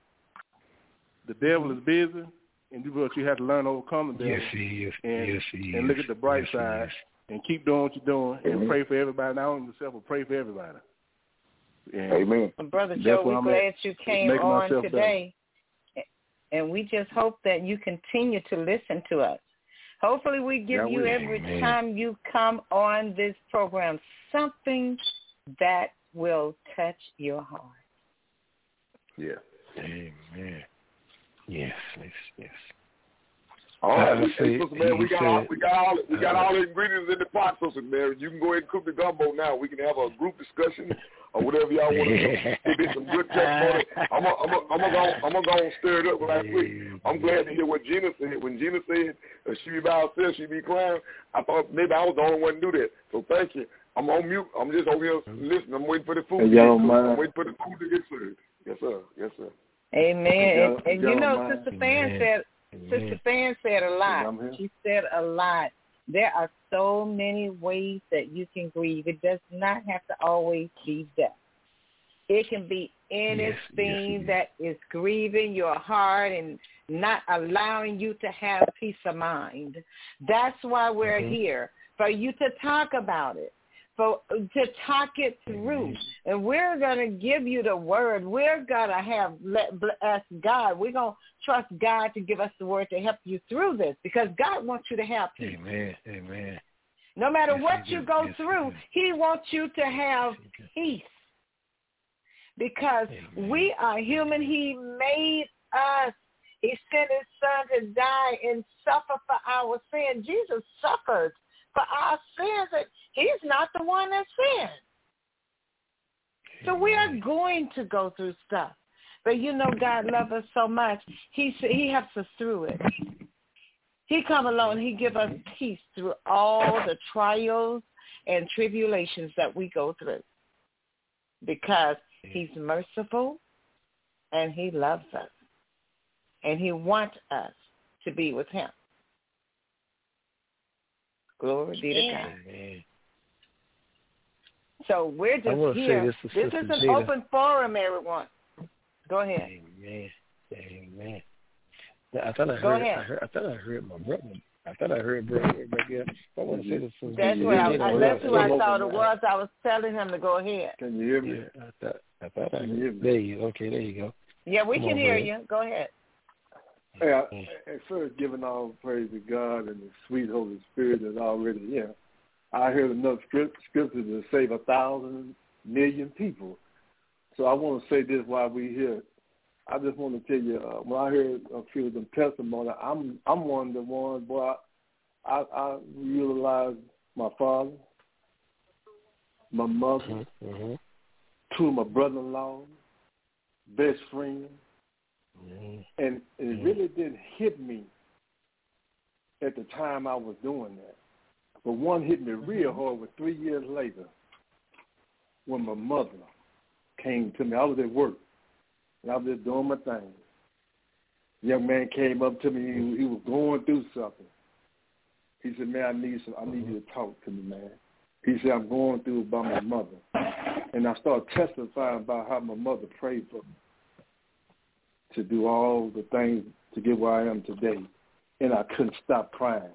The devil is busy, and you, but you have to learn to overcome the devil.
Yes, he is.
And,
yes, he
and
is.
look at the bright
yes,
side and keep doing what you're doing and mm-hmm. pray for everybody. Not only yourself, but pray for everybody. And
Amen.
Brother Joe, we're
I'm
glad
at,
you came on today. Better. And we just hope that you continue to listen to us. Hopefully we give yeah, you every Amen. Time you come on this program something that will touch your heart.
Yeah.
Amen. Yes, yes, yes.
All right,
uh,
hey, Sister Mary, we got said, all we got all we got uh, all the ingredients in the pot, Sister Mary. You can go ahead and cook the gumbo now. We can have a group discussion or whatever y'all want to do. Give it some good testimony. I'm gonna I'm gonna I'm gonna go I'm gonna go and stir it up right quick. I'm glad to hear what Gina said. When Gina said uh, she be by herself, she be crying, I thought maybe I was the only one to do that. So thank you. I'm on mute. I'm just over here listening. I'm waiting for the food.
Hey, to get cooked.
I'm waiting for the food to get served. Yes, sir. Yes, sir.
Amen. And, and you know, Sister Fan said. Sister Fan said a lot. She said a lot. There are so many ways that you can grieve. It does not have to always be death. It can be anything yes, yes, that is grieving your heart and not allowing you to have peace of mind. That's why we're mm-hmm. here, for you to talk about it, for to talk it through. Mm-hmm. And we're going to give you the word. We're going to have let, ask God. We're going to trust God to give us the word to help you through this, because God wants you to have peace.
Amen. Amen.
No matter
yes,
what you go
yes,
through, he wants you to have peace. Because Amen. We are human. He made us. He sent his son to die and suffer for our sin. Jesus suffered for our sins. And he's not the one that sinned. So we are going to go through stuff. But you know, God loves us so much. He he helps us through it. He come along. He give us peace through all the trials and tribulations that we go through, because he's merciful and he loves us, and he wants us to be with him. Glory be to God. Amen. So we're just here. This, this is an Gina. Open forum, everyone. Go ahead.
Amen. Amen. I thought I
Go
heard.
ahead.
I heard. I thought I heard my brother. I thought I heard brother back there. I want to say this.
That's what I, I, that's who I thought it was. I was telling him to go ahead.
Can you hear me?
Yeah, I thought. I thought I heard. There you go. Okay, there you go.
Yeah, we
Come
can
on,
hear
brother.
you. Go ahead.
Hey, I, at first, giving all praise to God and the sweet Holy Spirit that's already here. I heard enough script, scripture to save a thousand million people. So I want to say this while we're here. I just want to tell you, uh, when I heard a few of them testimony, I'm I'm one of the ones, boy, I, I realized my father, my mother,
mm-hmm.
two of my brother-in-law, best friend,
mm-hmm.
and it
mm-hmm.
really didn't hit me at the time I was doing that. But one hit me real hard was three years later when my mother came to me. I was at work, and I was just doing my thing. A young man came up to me. He, he was going through something. He said, man, I need some, I need you to talk to me, man. He said, I'm going through about my mother. And I started testifying about how my mother prayed for me to do all the things to get where I am today. And I couldn't stop crying.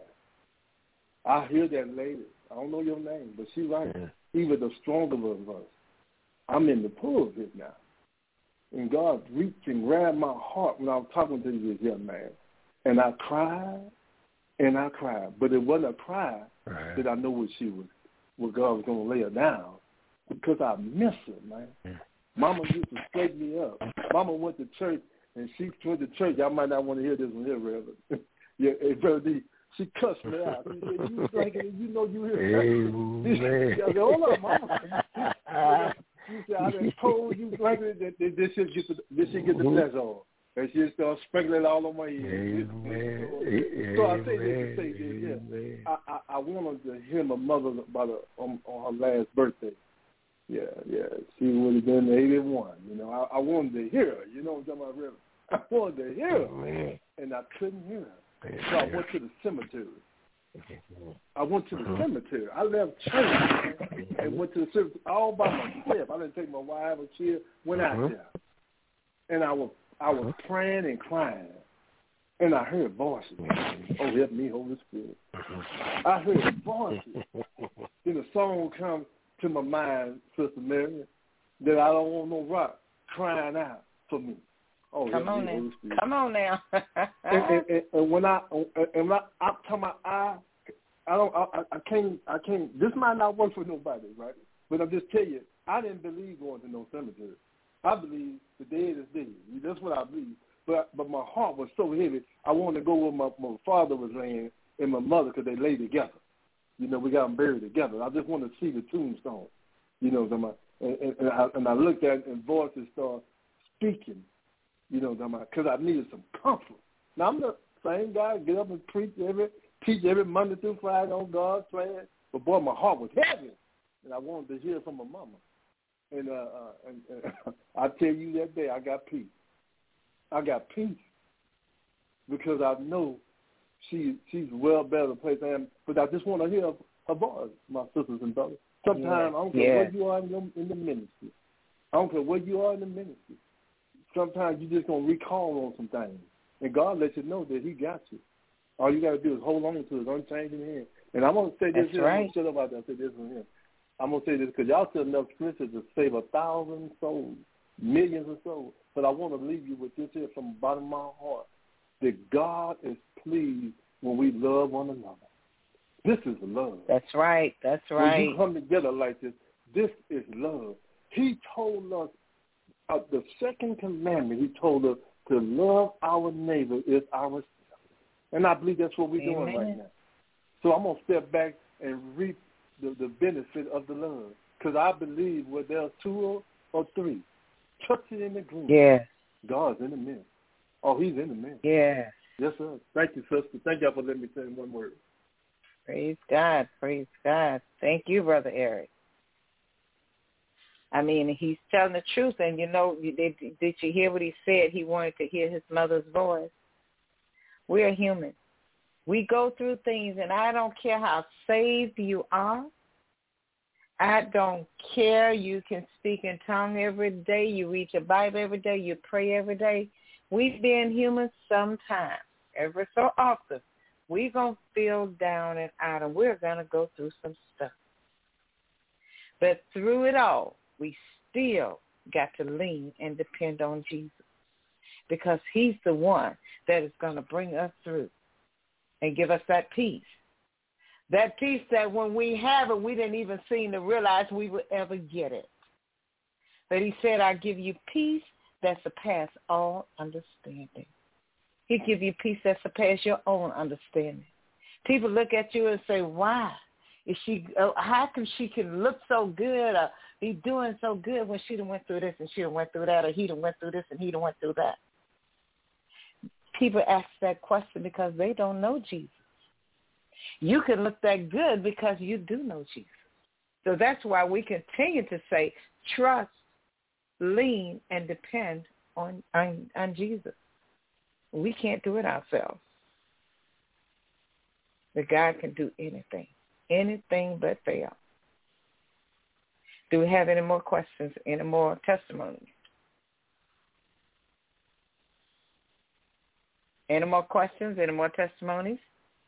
I hear that lady. I don't know your name, but she's right. Yeah. Even the stronger of us. I'm in the pull of it now. And God reached and grabbed my heart when I was talking to this young man. And I cried, and I cried. But it wasn't a cry right. that I know what she was, what God was going to lay her down. Because I miss her, man. Yeah. Mama used to straighten me up. Mama went to church, and she went to church. Y'all might not want to hear this one here, Reverend. yeah, hey, Brother D, she cussed me out. She said, you drinking, you know you hear
Amen.
I said, hold on, Mama. She said, I done told you drinking that this shit get the, this shit get the pleasure on. And she started sprinkling it all on my head.
Amen.
So I say this to say this, yeah. I, I, I wanted to hear my mother about her, on, on her last birthday. Yeah, yeah. She would have been eighty-one. You know, I, I wanted to hear her. You know what I'm talking about, Reverend? I wanted to hear her. Oh, and I couldn't hear her. So I went to the cemetery. I went to the uh-huh. cemetery. I left church and went to the cemetery all by myself. I didn't take my wife or kid. Went uh-huh. out there. And I was I was uh-huh. praying and crying. And I heard voices. Oh, help me, Holy Spirit. Uh-huh. I heard voices. Then the song comes to my mind, Sister Mary, that I don't want no rock crying out for me. Oh,
come on now. Come on now.
and, and, and, and when I and when I, I'm talking about I, I don't, I, I can't, I can't. This might not work for nobody, right? But I'm just telling you, I didn't believe going to no cemetery. I believe the dead is dead. That's what I believe. But but my heart was so heavy. I wanted to go where my, my father was laying and my mother because they lay together. You know, we got them buried together. I just wanted to see the tombstone. You know, and, and, and, I, and I looked at it and voices started speaking. You know, because I needed some comfort. Now, I'm the same guy, get up and preach every, teach every Monday through Friday on God's plan. But, boy, my heart was heavy, and I wanted to hear from my mama. And, uh, uh, and, and I tell you that day, I got peace. I got peace because I know she she's well better place I am. But I just want to hear her voice, my sisters and brothers. Sometimes yeah. I don't care yeah. where you are in the, in the ministry. I don't care where you are in the ministry. Sometimes you're just going to recall on some things. And God lets you know that he got you. All you got to do is hold on to his unchanging hand. And I'm going to say this
That's
here.
Right.
I'm going to shut up out there and say this one here. I'm going to say this because y'all said enough scriptures to save a thousand souls, millions of souls. But I want to leave you with this here from the bottom of my heart, that God is pleased when we love one another. This is love.
That's right. That's right.
When you come together like this, this is love. He told us, Uh, the second commandment, he told us to love our neighbor is ourselves. And I believe that's what we're Amen. doing right now. So I'm going to step back and reap the, the benefit of the love. Because I believe where there's two or, or three, touching in the green.
Yeah.
God's in the midst. Oh, he's in the midst.
Yeah.
Yes, sir. Thank you, sister. Thank y'all for letting me say one word.
Praise God. Praise God. Thank you, Brother Eric. I mean, he's telling the truth. And, you know, did, did you hear what he said? He wanted to hear his mother's voice. We're human. We go through things, and I don't care how saved you are. I don't care. You can speak in tongue every day. You read your Bible every day. You pray every day. We being human sometimes, every so often, we're going to feel down and out, and we're going to go through some stuff. But through it all, we still got to lean and depend on Jesus because he's the one that is going to bring us through and give us that peace. That peace that when we have it, we didn't even seem to realize we would ever get it. But he said, I give you peace that surpasses all understanding. He'll give you peace that surpasses your own understanding. People look at you and say, why? Is she? Uh, how come she can look so good or be doing so good when she done went through this and she done went through that, or he done went through this and he done went through that? People ask that question because they don't know Jesus. You can look that good because you do know Jesus. So that's why we continue to say, trust, lean, and depend on, on, on Jesus. We can't do it ourselves. that God can do anything, anything but fail. Do we have any more questions, any more testimonies? Any more questions, any more testimonies?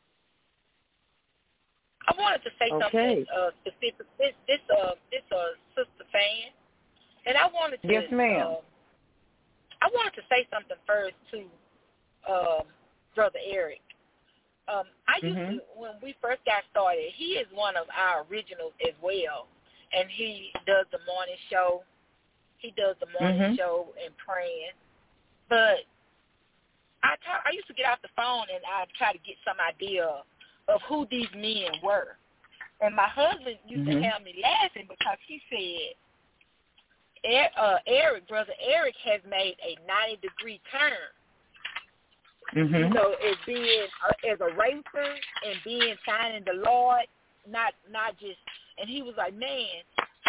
I wanted to say
Okay.
something uh, specific. This this uh this uh sister fan, and I wanted to
Yes, ma'am.
Uh, I wanted to say something first to um, Brother Eric. Um, I used
mm-hmm.
to when we first got started. He is one of our originals as well, and he does the morning show. He does the morning
mm-hmm.
show and praying, but I talk, I used to get off the phone and I'd try to get some idea of who these men were. And my husband used
mm-hmm.
to have me laughing because he said, uh, Eric, Brother Eric has made a ninety-degree turn.
Mm-hmm.
You know, as being, uh, as a racer and being finding the Lord, not not just, and he was like, man,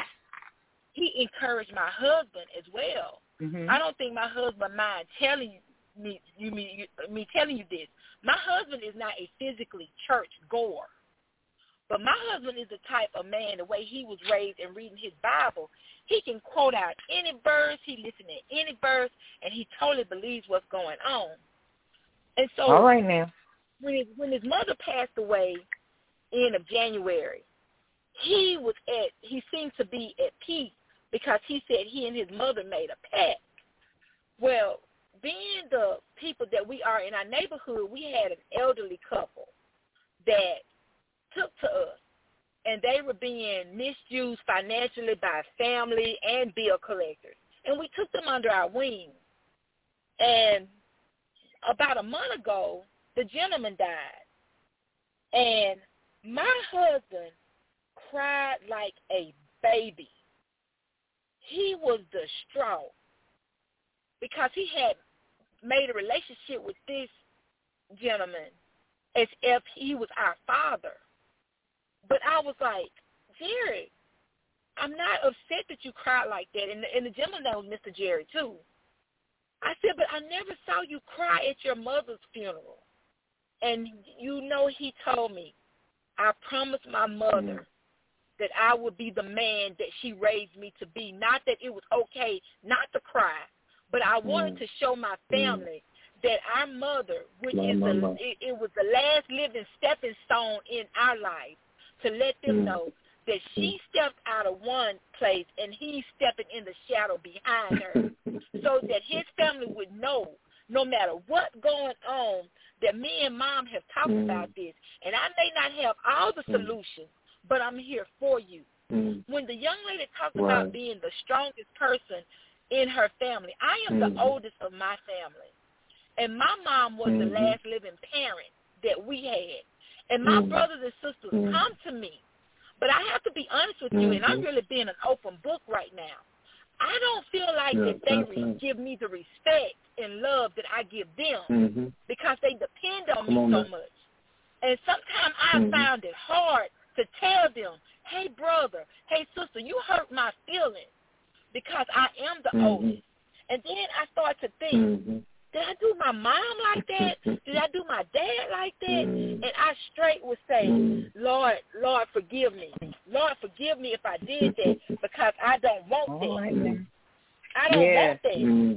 he encouraged my husband as well.
Mm-hmm.
I don't think my husband mind telling me, you, me, you, me telling you this. My husband is not a physically church goer, but my husband is the type of man, the way he was raised and reading his Bible, he can quote out any verse, he listens to any verse, and he totally believes what's going on. And so,
all right now,
when his, when his mother passed away, end of January, he was at he seemed to be at peace because he said he and his mother made a pact. Well, being the people that we are in our neighborhood, we had an elderly couple that took to us, and they were being misused financially by family and bill collectors, and we took them under our wing. And about a month ago, the gentleman died, and my husband cried like a baby. He was distraught because he had made a relationship with this gentleman as if he was our father. But I was like, Jerry, I'm not upset that you cried like that. And the, and the gentleman knows Mister Jerry, too. I said, but I never saw you cry at your mother's funeral. And, you know, he told me, I promised my mother that I would be the man that she raised me to be. Not that it was okay not to cry, but I wanted mm. to show my family mm. that our mother, which la, is la, the, la. It, it was the last living stepping stone in our life, to let them mm. know that she stepped out of one place and he's stepping in the shadow behind her, so that his family would know, no matter what's going on, that me and Mom have talked mm. about this. And I may not have all the solutions, but I'm here for you. Mm. When the young lady talked right. about being the strongest person in her family, I am mm. the oldest of my family. And my mom was mm-hmm. the last living parent that we had. And my mm. brothers and sisters mm. come to me. But I have to be honest with you, mm-hmm. and I'm really being an open book right now. I don't feel like yeah, that they re- give me the respect and love that I give them mm-hmm. because they depend on Come me on, so man. much. And sometimes I mm-hmm. found it hard to tell them, hey, brother, hey, sister, you hurt my feelings because I am the mm-hmm. oldest. And then I start to think, mm-hmm. did I do my mom like that? Did I do my dad like that? Mm-hmm. And I straight would say, mm-hmm. Lord, Lord, forgive me. Lord, forgive me if I did that because I don't want that.
Mm-hmm.
I don't
yeah.
want that. Mm-hmm.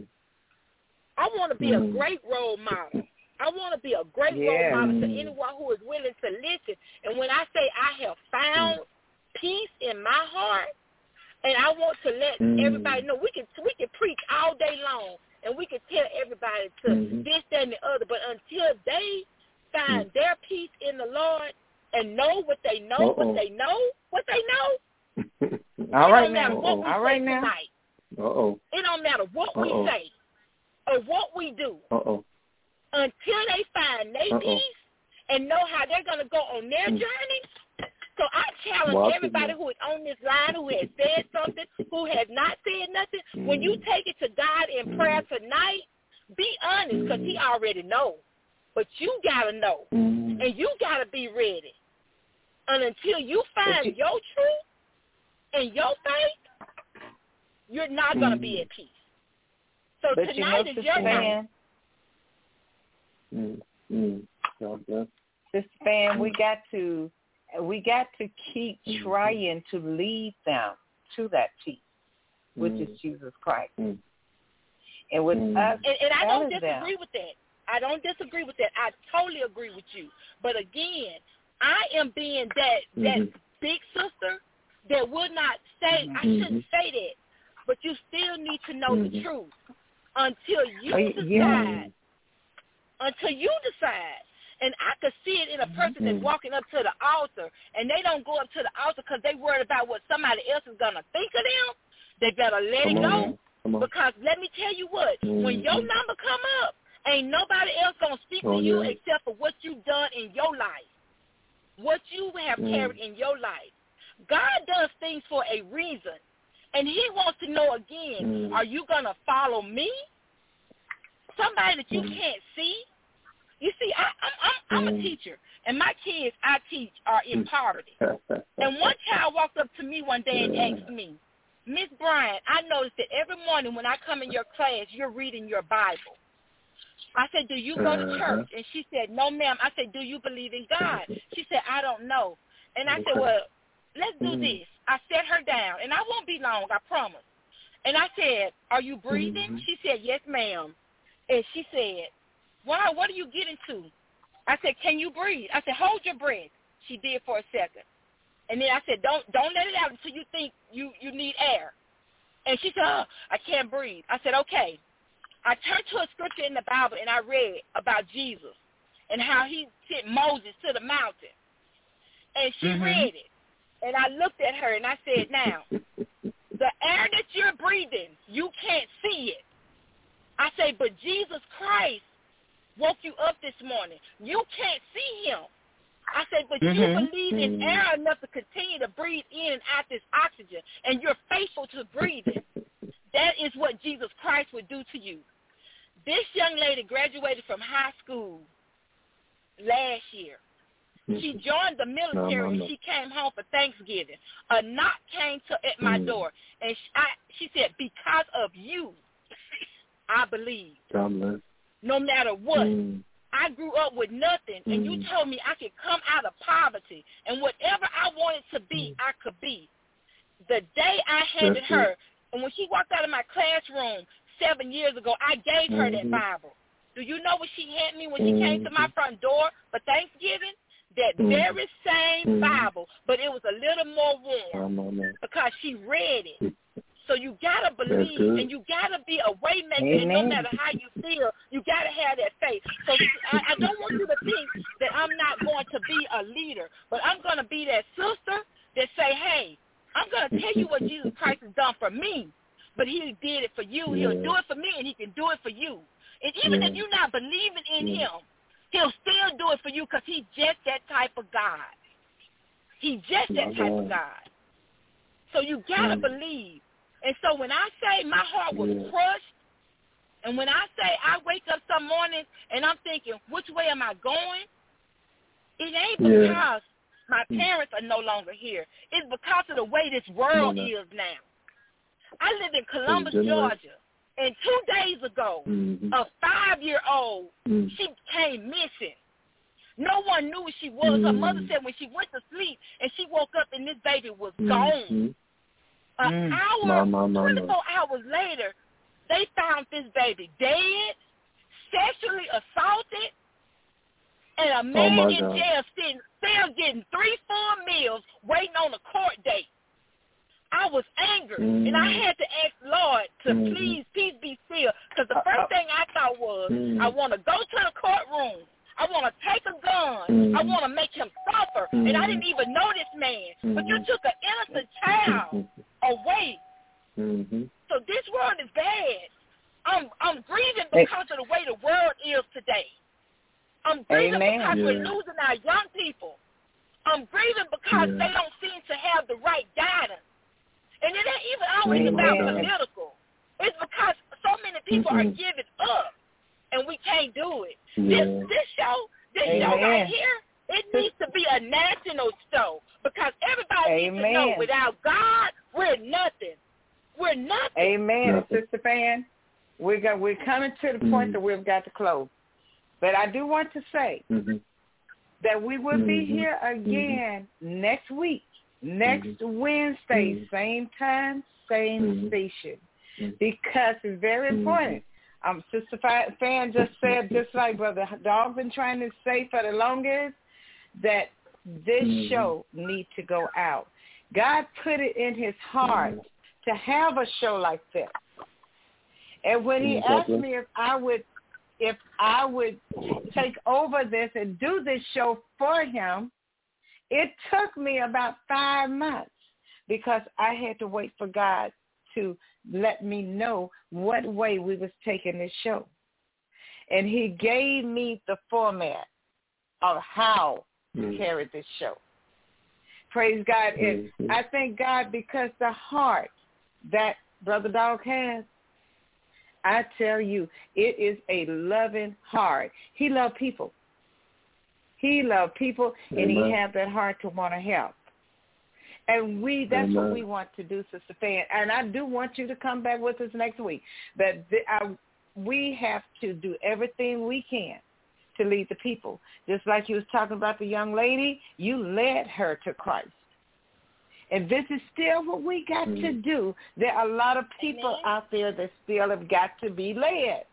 I want to be mm-hmm. a great role model. I want to be a great yeah. role model to anyone who is willing to listen. And when I say I have found mm-hmm. peace in my heart, and I want to let mm-hmm. everybody know, we can we can preach all day long, and we can tell everybody to mm-hmm. this, that, and the other. But until they find mm-hmm. their peace in the Lord and know what they know, Uh-oh. what they know, what they know,
all
it
right
don't matter
now.
what we
all
say
right now.
tonight.
Uh-oh.
It don't matter what
Uh-oh.
we say or what we do.
Uh-oh.
Until they find their
Uh-oh.
peace and know how they're going to go on their mm. journey. So I challenge
Watch
everybody
it,
who is on this line, who has said something, who has not said nothing. Mm. When you take it to God in mm. prayer tonight, be honest because mm. he already knows. But you got to know, mm. and you got to be ready. And until you find you, your truth and your faith, you're not mm. going to be at peace. So
but
tonight
you know
is your night.
Mm. Mm. God bless.
Sister Fan, we got to we got to keep trying to lead them to that peace, which mm. is Jesus Christ. Mm. And with mm. us,
and, and I don't disagree
them,
with that. I don't disagree with that. I totally agree with you. But again, I am being that that mm-hmm. big sister that would not say, mm-hmm. I shouldn't say that, but you still need to know mm-hmm. the truth until you oh, decide. Yeah. Until you decide. And I could see it in a person mm-hmm. that's walking up to the altar, and they don't go up to the altar because they worried about what somebody else is going to think of them. They better let Come it on. go. Because let me tell you what, mm-hmm. when your number come up, ain't nobody else going to speak oh, to you yeah. except for what you've done in your life, what you have mm. carried in your life. God does things for a reason, and he wants to know again, mm. are you going to follow me, somebody that you mm. can't see? You see, I, I'm, I'm, I'm a teacher, and my kids I teach are in poverty. And one child walked up to me one day and asked me, Miss Bryant, I noticed that every morning when I come in your class, you're reading your Bible. I said, do you go to church? And she said, no, ma'am. I said, do you believe in God? She said, I don't know. And I said, well, let's do this. I set her down, and I won't be long, I promise. And I said, are you breathing? She said, yes, ma'am. And she said, wow, what are you getting to? I said, can you breathe? I said, hold your breath. She did for a second. And then I said, don't don't let it out until you think you, you need air. And she said, oh, I can't breathe. I said, okay. I turned to a scripture in the Bible, and I read about Jesus and how he sent Moses to the mountain. And she mm-hmm. read it. And I looked at her, and I said, now, the air that you're breathing, you can't see it. I say, but Jesus Christ woke you up this morning. You can't see him. I said, but mm-hmm. you believe in air enough to continue to breathe in and out this oxygen, and you're faithful to breathing. That is what Jesus Christ would do to you. This young lady graduated from high school last year. She joined the military, no, no, no. and she came home for Thanksgiving. A knock came to at my mm. door, and she, I, she said, because of you, I believe. No matter what. Mm. I grew up with nothing, and mm. you told me I could come out of poverty, and whatever I wanted to be, I could be. The day I handed That's her, it. and when she walked out of my classroom seven years ago, I gave her mm-hmm. that Bible. Do you know what she handed me when she mm-hmm. came to my front door for Thanksgiving? That mm-hmm. very same mm-hmm. Bible, but it was a little more warm oh, because she read it. So you got to believe, and you got to be a way maker, and no matter how you feel, you got to have that faith. So I, I don't want you to think that I'm not going to be a leader, but I'm going to be that sister that say, hey, I'm going to tell you what Jesus Christ has done for me, but he did it for you. Yeah. He'll do it for me, and he can do it for you. And even yeah. if you're not believing in yeah. him, he'll still do it for you because he's just that type of God. He's just that type of God. So you got to believe. And so when I say my heart was yeah. crushed, and when I say I wake up some mornings and I'm thinking, which way am I going? It ain't because yeah. my parents are no longer here. It's because of the way this world no, no. is now. I live in Columbus, Georgia, and two days ago, mm-hmm. a five-year-old, mm-hmm. she came missing. No one knew who she was. Mm-hmm. Her mother said when she went to sleep and she woke up and this baby was mm-hmm. gone. An mm. hour, no, no, no, twenty-four no. hours later, they found this baby dead, sexually assaulted, and a man oh in God. jail sitting, still getting three full meals waiting on a court date. I was angry, mm. and I had to ask Lord to mm. please, peace be still, because the first thing I thought was, mm. I want to go to the courtroom. I want to take a gun. Mm. I want to make him suffer. Mm. And I didn't even know this man. Mm. But you took an innocent child away. Mm-hmm. So this world is bad. I'm I'm grieving because of the way the world is today. I'm grieving Amen. because yeah. we're losing our young people. I'm grieving because yeah. they don't seem to have the right guidance. And it ain't even always Amen. about political. It's because so many people mm-hmm. are giving up. And we can't do it. Yeah. This this show, this Amen. show right here, it needs to be a national show because everybody Amen. needs to know without God, we're nothing. We're nothing.
Amen,
nothing.
Sister Fan. We're go, we're coming to the point mm-hmm. that we've got to close. But I do want to say
mm-hmm.
that we will mm-hmm. be here again mm-hmm. next week, next mm-hmm. Wednesday, mm-hmm. same time, same mm-hmm. station, mm-hmm. because it's very mm-hmm. important. Um, Sister Fan just said, just like Brother Dog been trying to say for the longest, that this mm-hmm. show needs to go out. God put it in his heart mm-hmm. to have a show like this. And when he mm-hmm. asked me if I would if I would take over this and do this show for him, it took me about five months because I had to wait for God to let me know what way we was taking this show. And he gave me the format of how mm. to carry this show. Praise God. And mm-hmm. I thank God because the heart that Brother Dog has, I tell you, it is a loving heart. He loved people. He loved people, Amen. And he had that heart to want to help. And we, that's Amen. What we want to do, Sister Fan. And I do want you to come back with us next week. But the, I, we have to do everything we can to lead the people. Just like you was talking about the young lady, you led her to Christ. And this is still what we got mm-hmm. to do. There are a lot of people Amen. Out there that still have got to be led.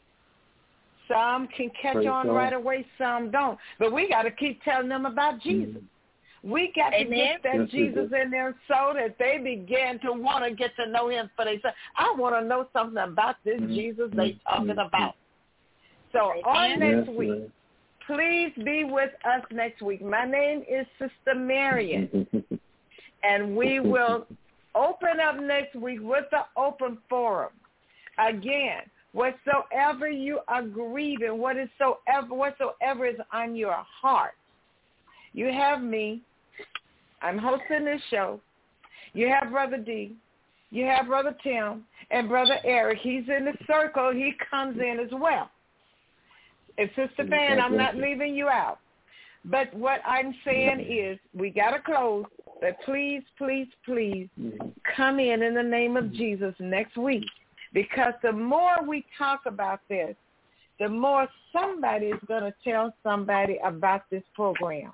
Some can catch Praise on God. Right away, some don't. But we got to keep telling them about Jesus. Mm-hmm. We got Amen. To get that yes, Jesus in their soul that they begin to want to get to know him for themselves. I want to know something about this mm-hmm. Jesus they talking mm-hmm. about. So Amen. On next yes, week, man. Please be with us next week. My name is Sister Marion. And we will open up next week with the open forum. Again, whatsoever you are grieving, what is soever, whatsoever is on your heart. You have me. I'm hosting this show. You have Brother D. You have Brother Tim and Brother Eric. He's in the circle. He comes in as well. And Sister Van, I'm not leaving you out. But what I'm saying is we got to close, but please, please, please come in in the name of Jesus next week, because the more we talk about this, the more somebody is going to tell somebody about this program.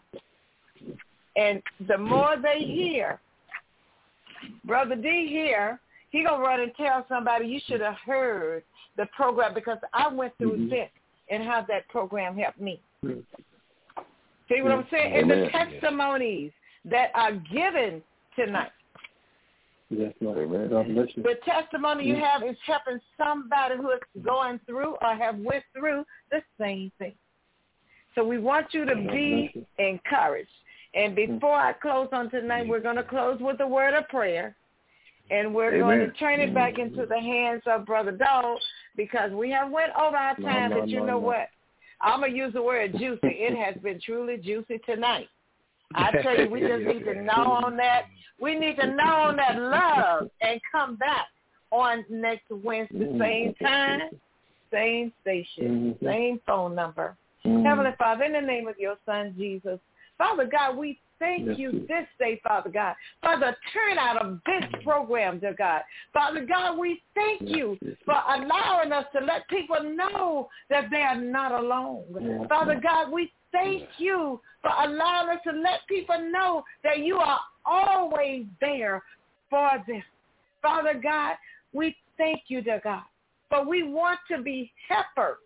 And the more they hear, Brother D here, he going to run and tell somebody, you should have heard the program because I went through mm-hmm. this and how that program helped me. Mm-hmm. See what I'm saying? And the testimonies that are given tonight.
Yes, Lord. God bless you.
The testimony you have is helping somebody who is going through or have went through the same thing. So we want you to be encouraged. And before I close on tonight, we're going to close with a word of prayer. And we're Amen. Going to turn it back into the hands of Brother Dog because we have went over our time, no, no, but you no, know no. what? I'm going to use the word juicy. It has been truly juicy tonight. I tell you, we just need to know on that. We need to know on that love and come back on next Wednesday, same time, same station, same phone number. Heavenly Father, in the name of your Son, Jesus, Father God, we thank yes, you this day, Father God, for the turnout of this program, dear God. Father God, we thank yes, you yes, for allowing us to let people know that they are not alone. Yes, Father God, we thank yes. you for allowing us to let people know that you are always there for them. Father God, we thank you, dear God, for we want to be helpers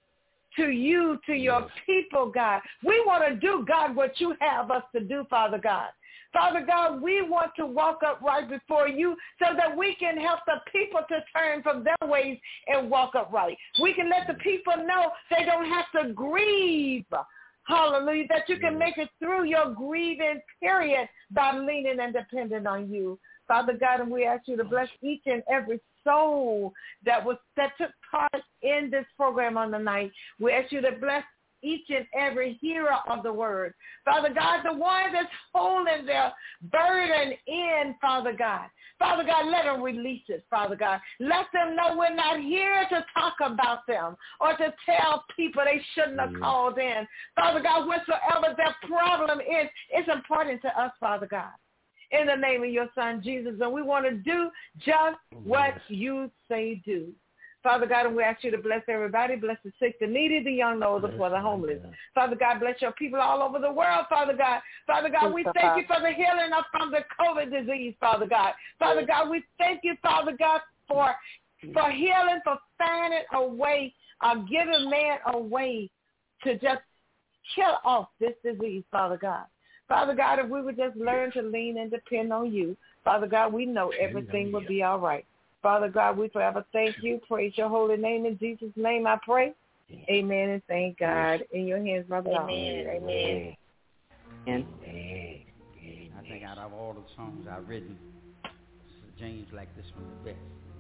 to you, to your people, God. We want to do, God, what you have us to do, Father God. Father God, we want to walk upright before you so that we can help the people to turn from their ways and walk upright. We can let the people know they don't have to grieve. Hallelujah, that you can make it through your grieving period by leaning and depending on you. Father God, and we ask you to bless each and every soul that was that took part in this program on the night. We ask you to bless each and every hearer of the word. Father God, the one that's holding their burden in, Father God. Father God, let them release it, Father God. Let them know we're not here to talk about them or to tell people they shouldn't have called in. Father God, whatsoever their problem is, it's important to us, Father God. In the name of your Son, Jesus. And we want to do just what you say do. Father God, and we ask you to bless everybody. Bless the sick, the needy, the young, the old, the poor, the homeless. Father God, bless your people all over the world, Father God. Father God, we thank you for the healing of from the COVID disease, Father God. Father God, we thank you, Father God, for for healing, for fanning away, uh, giving man a way to just kill off this disease, Father God. Father God, if we would just learn to lean and depend on you, Father God, we know everything will be all right. Father God, we forever thank you. Praise your holy name. In Jesus' name I pray. Amen and thank God. In your hands, Brother.
Amen. Amen.
Amen. I think out of all the songs I've written, James liked this one the best.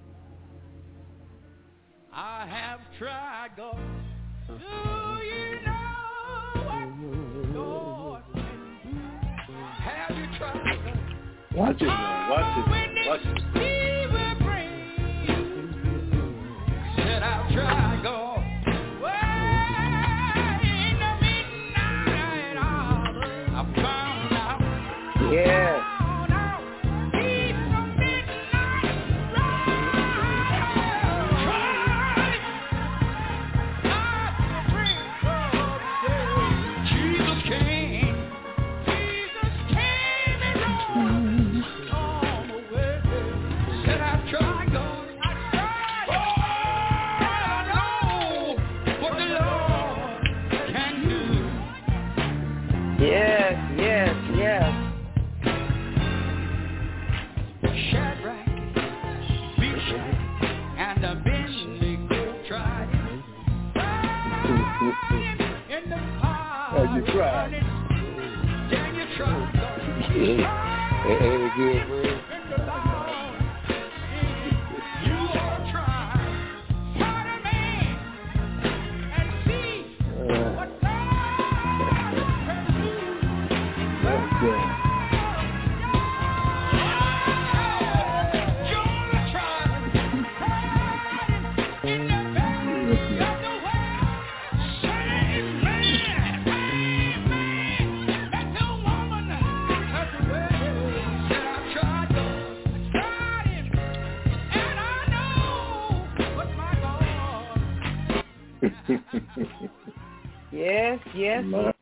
I have tried, God. Do you know what God can do? Have you tried?
Watch it now. Watch it now. Watch it.
Said I've tried, God. Well, in the midnight hour, I found out.
Yeah. Yes, yes, yes.
Shadrach, Meshach, and Abednego tried in the fire.
Oh, you tried.
Then you tried.
Ain't it good, bro?
Yes, yes.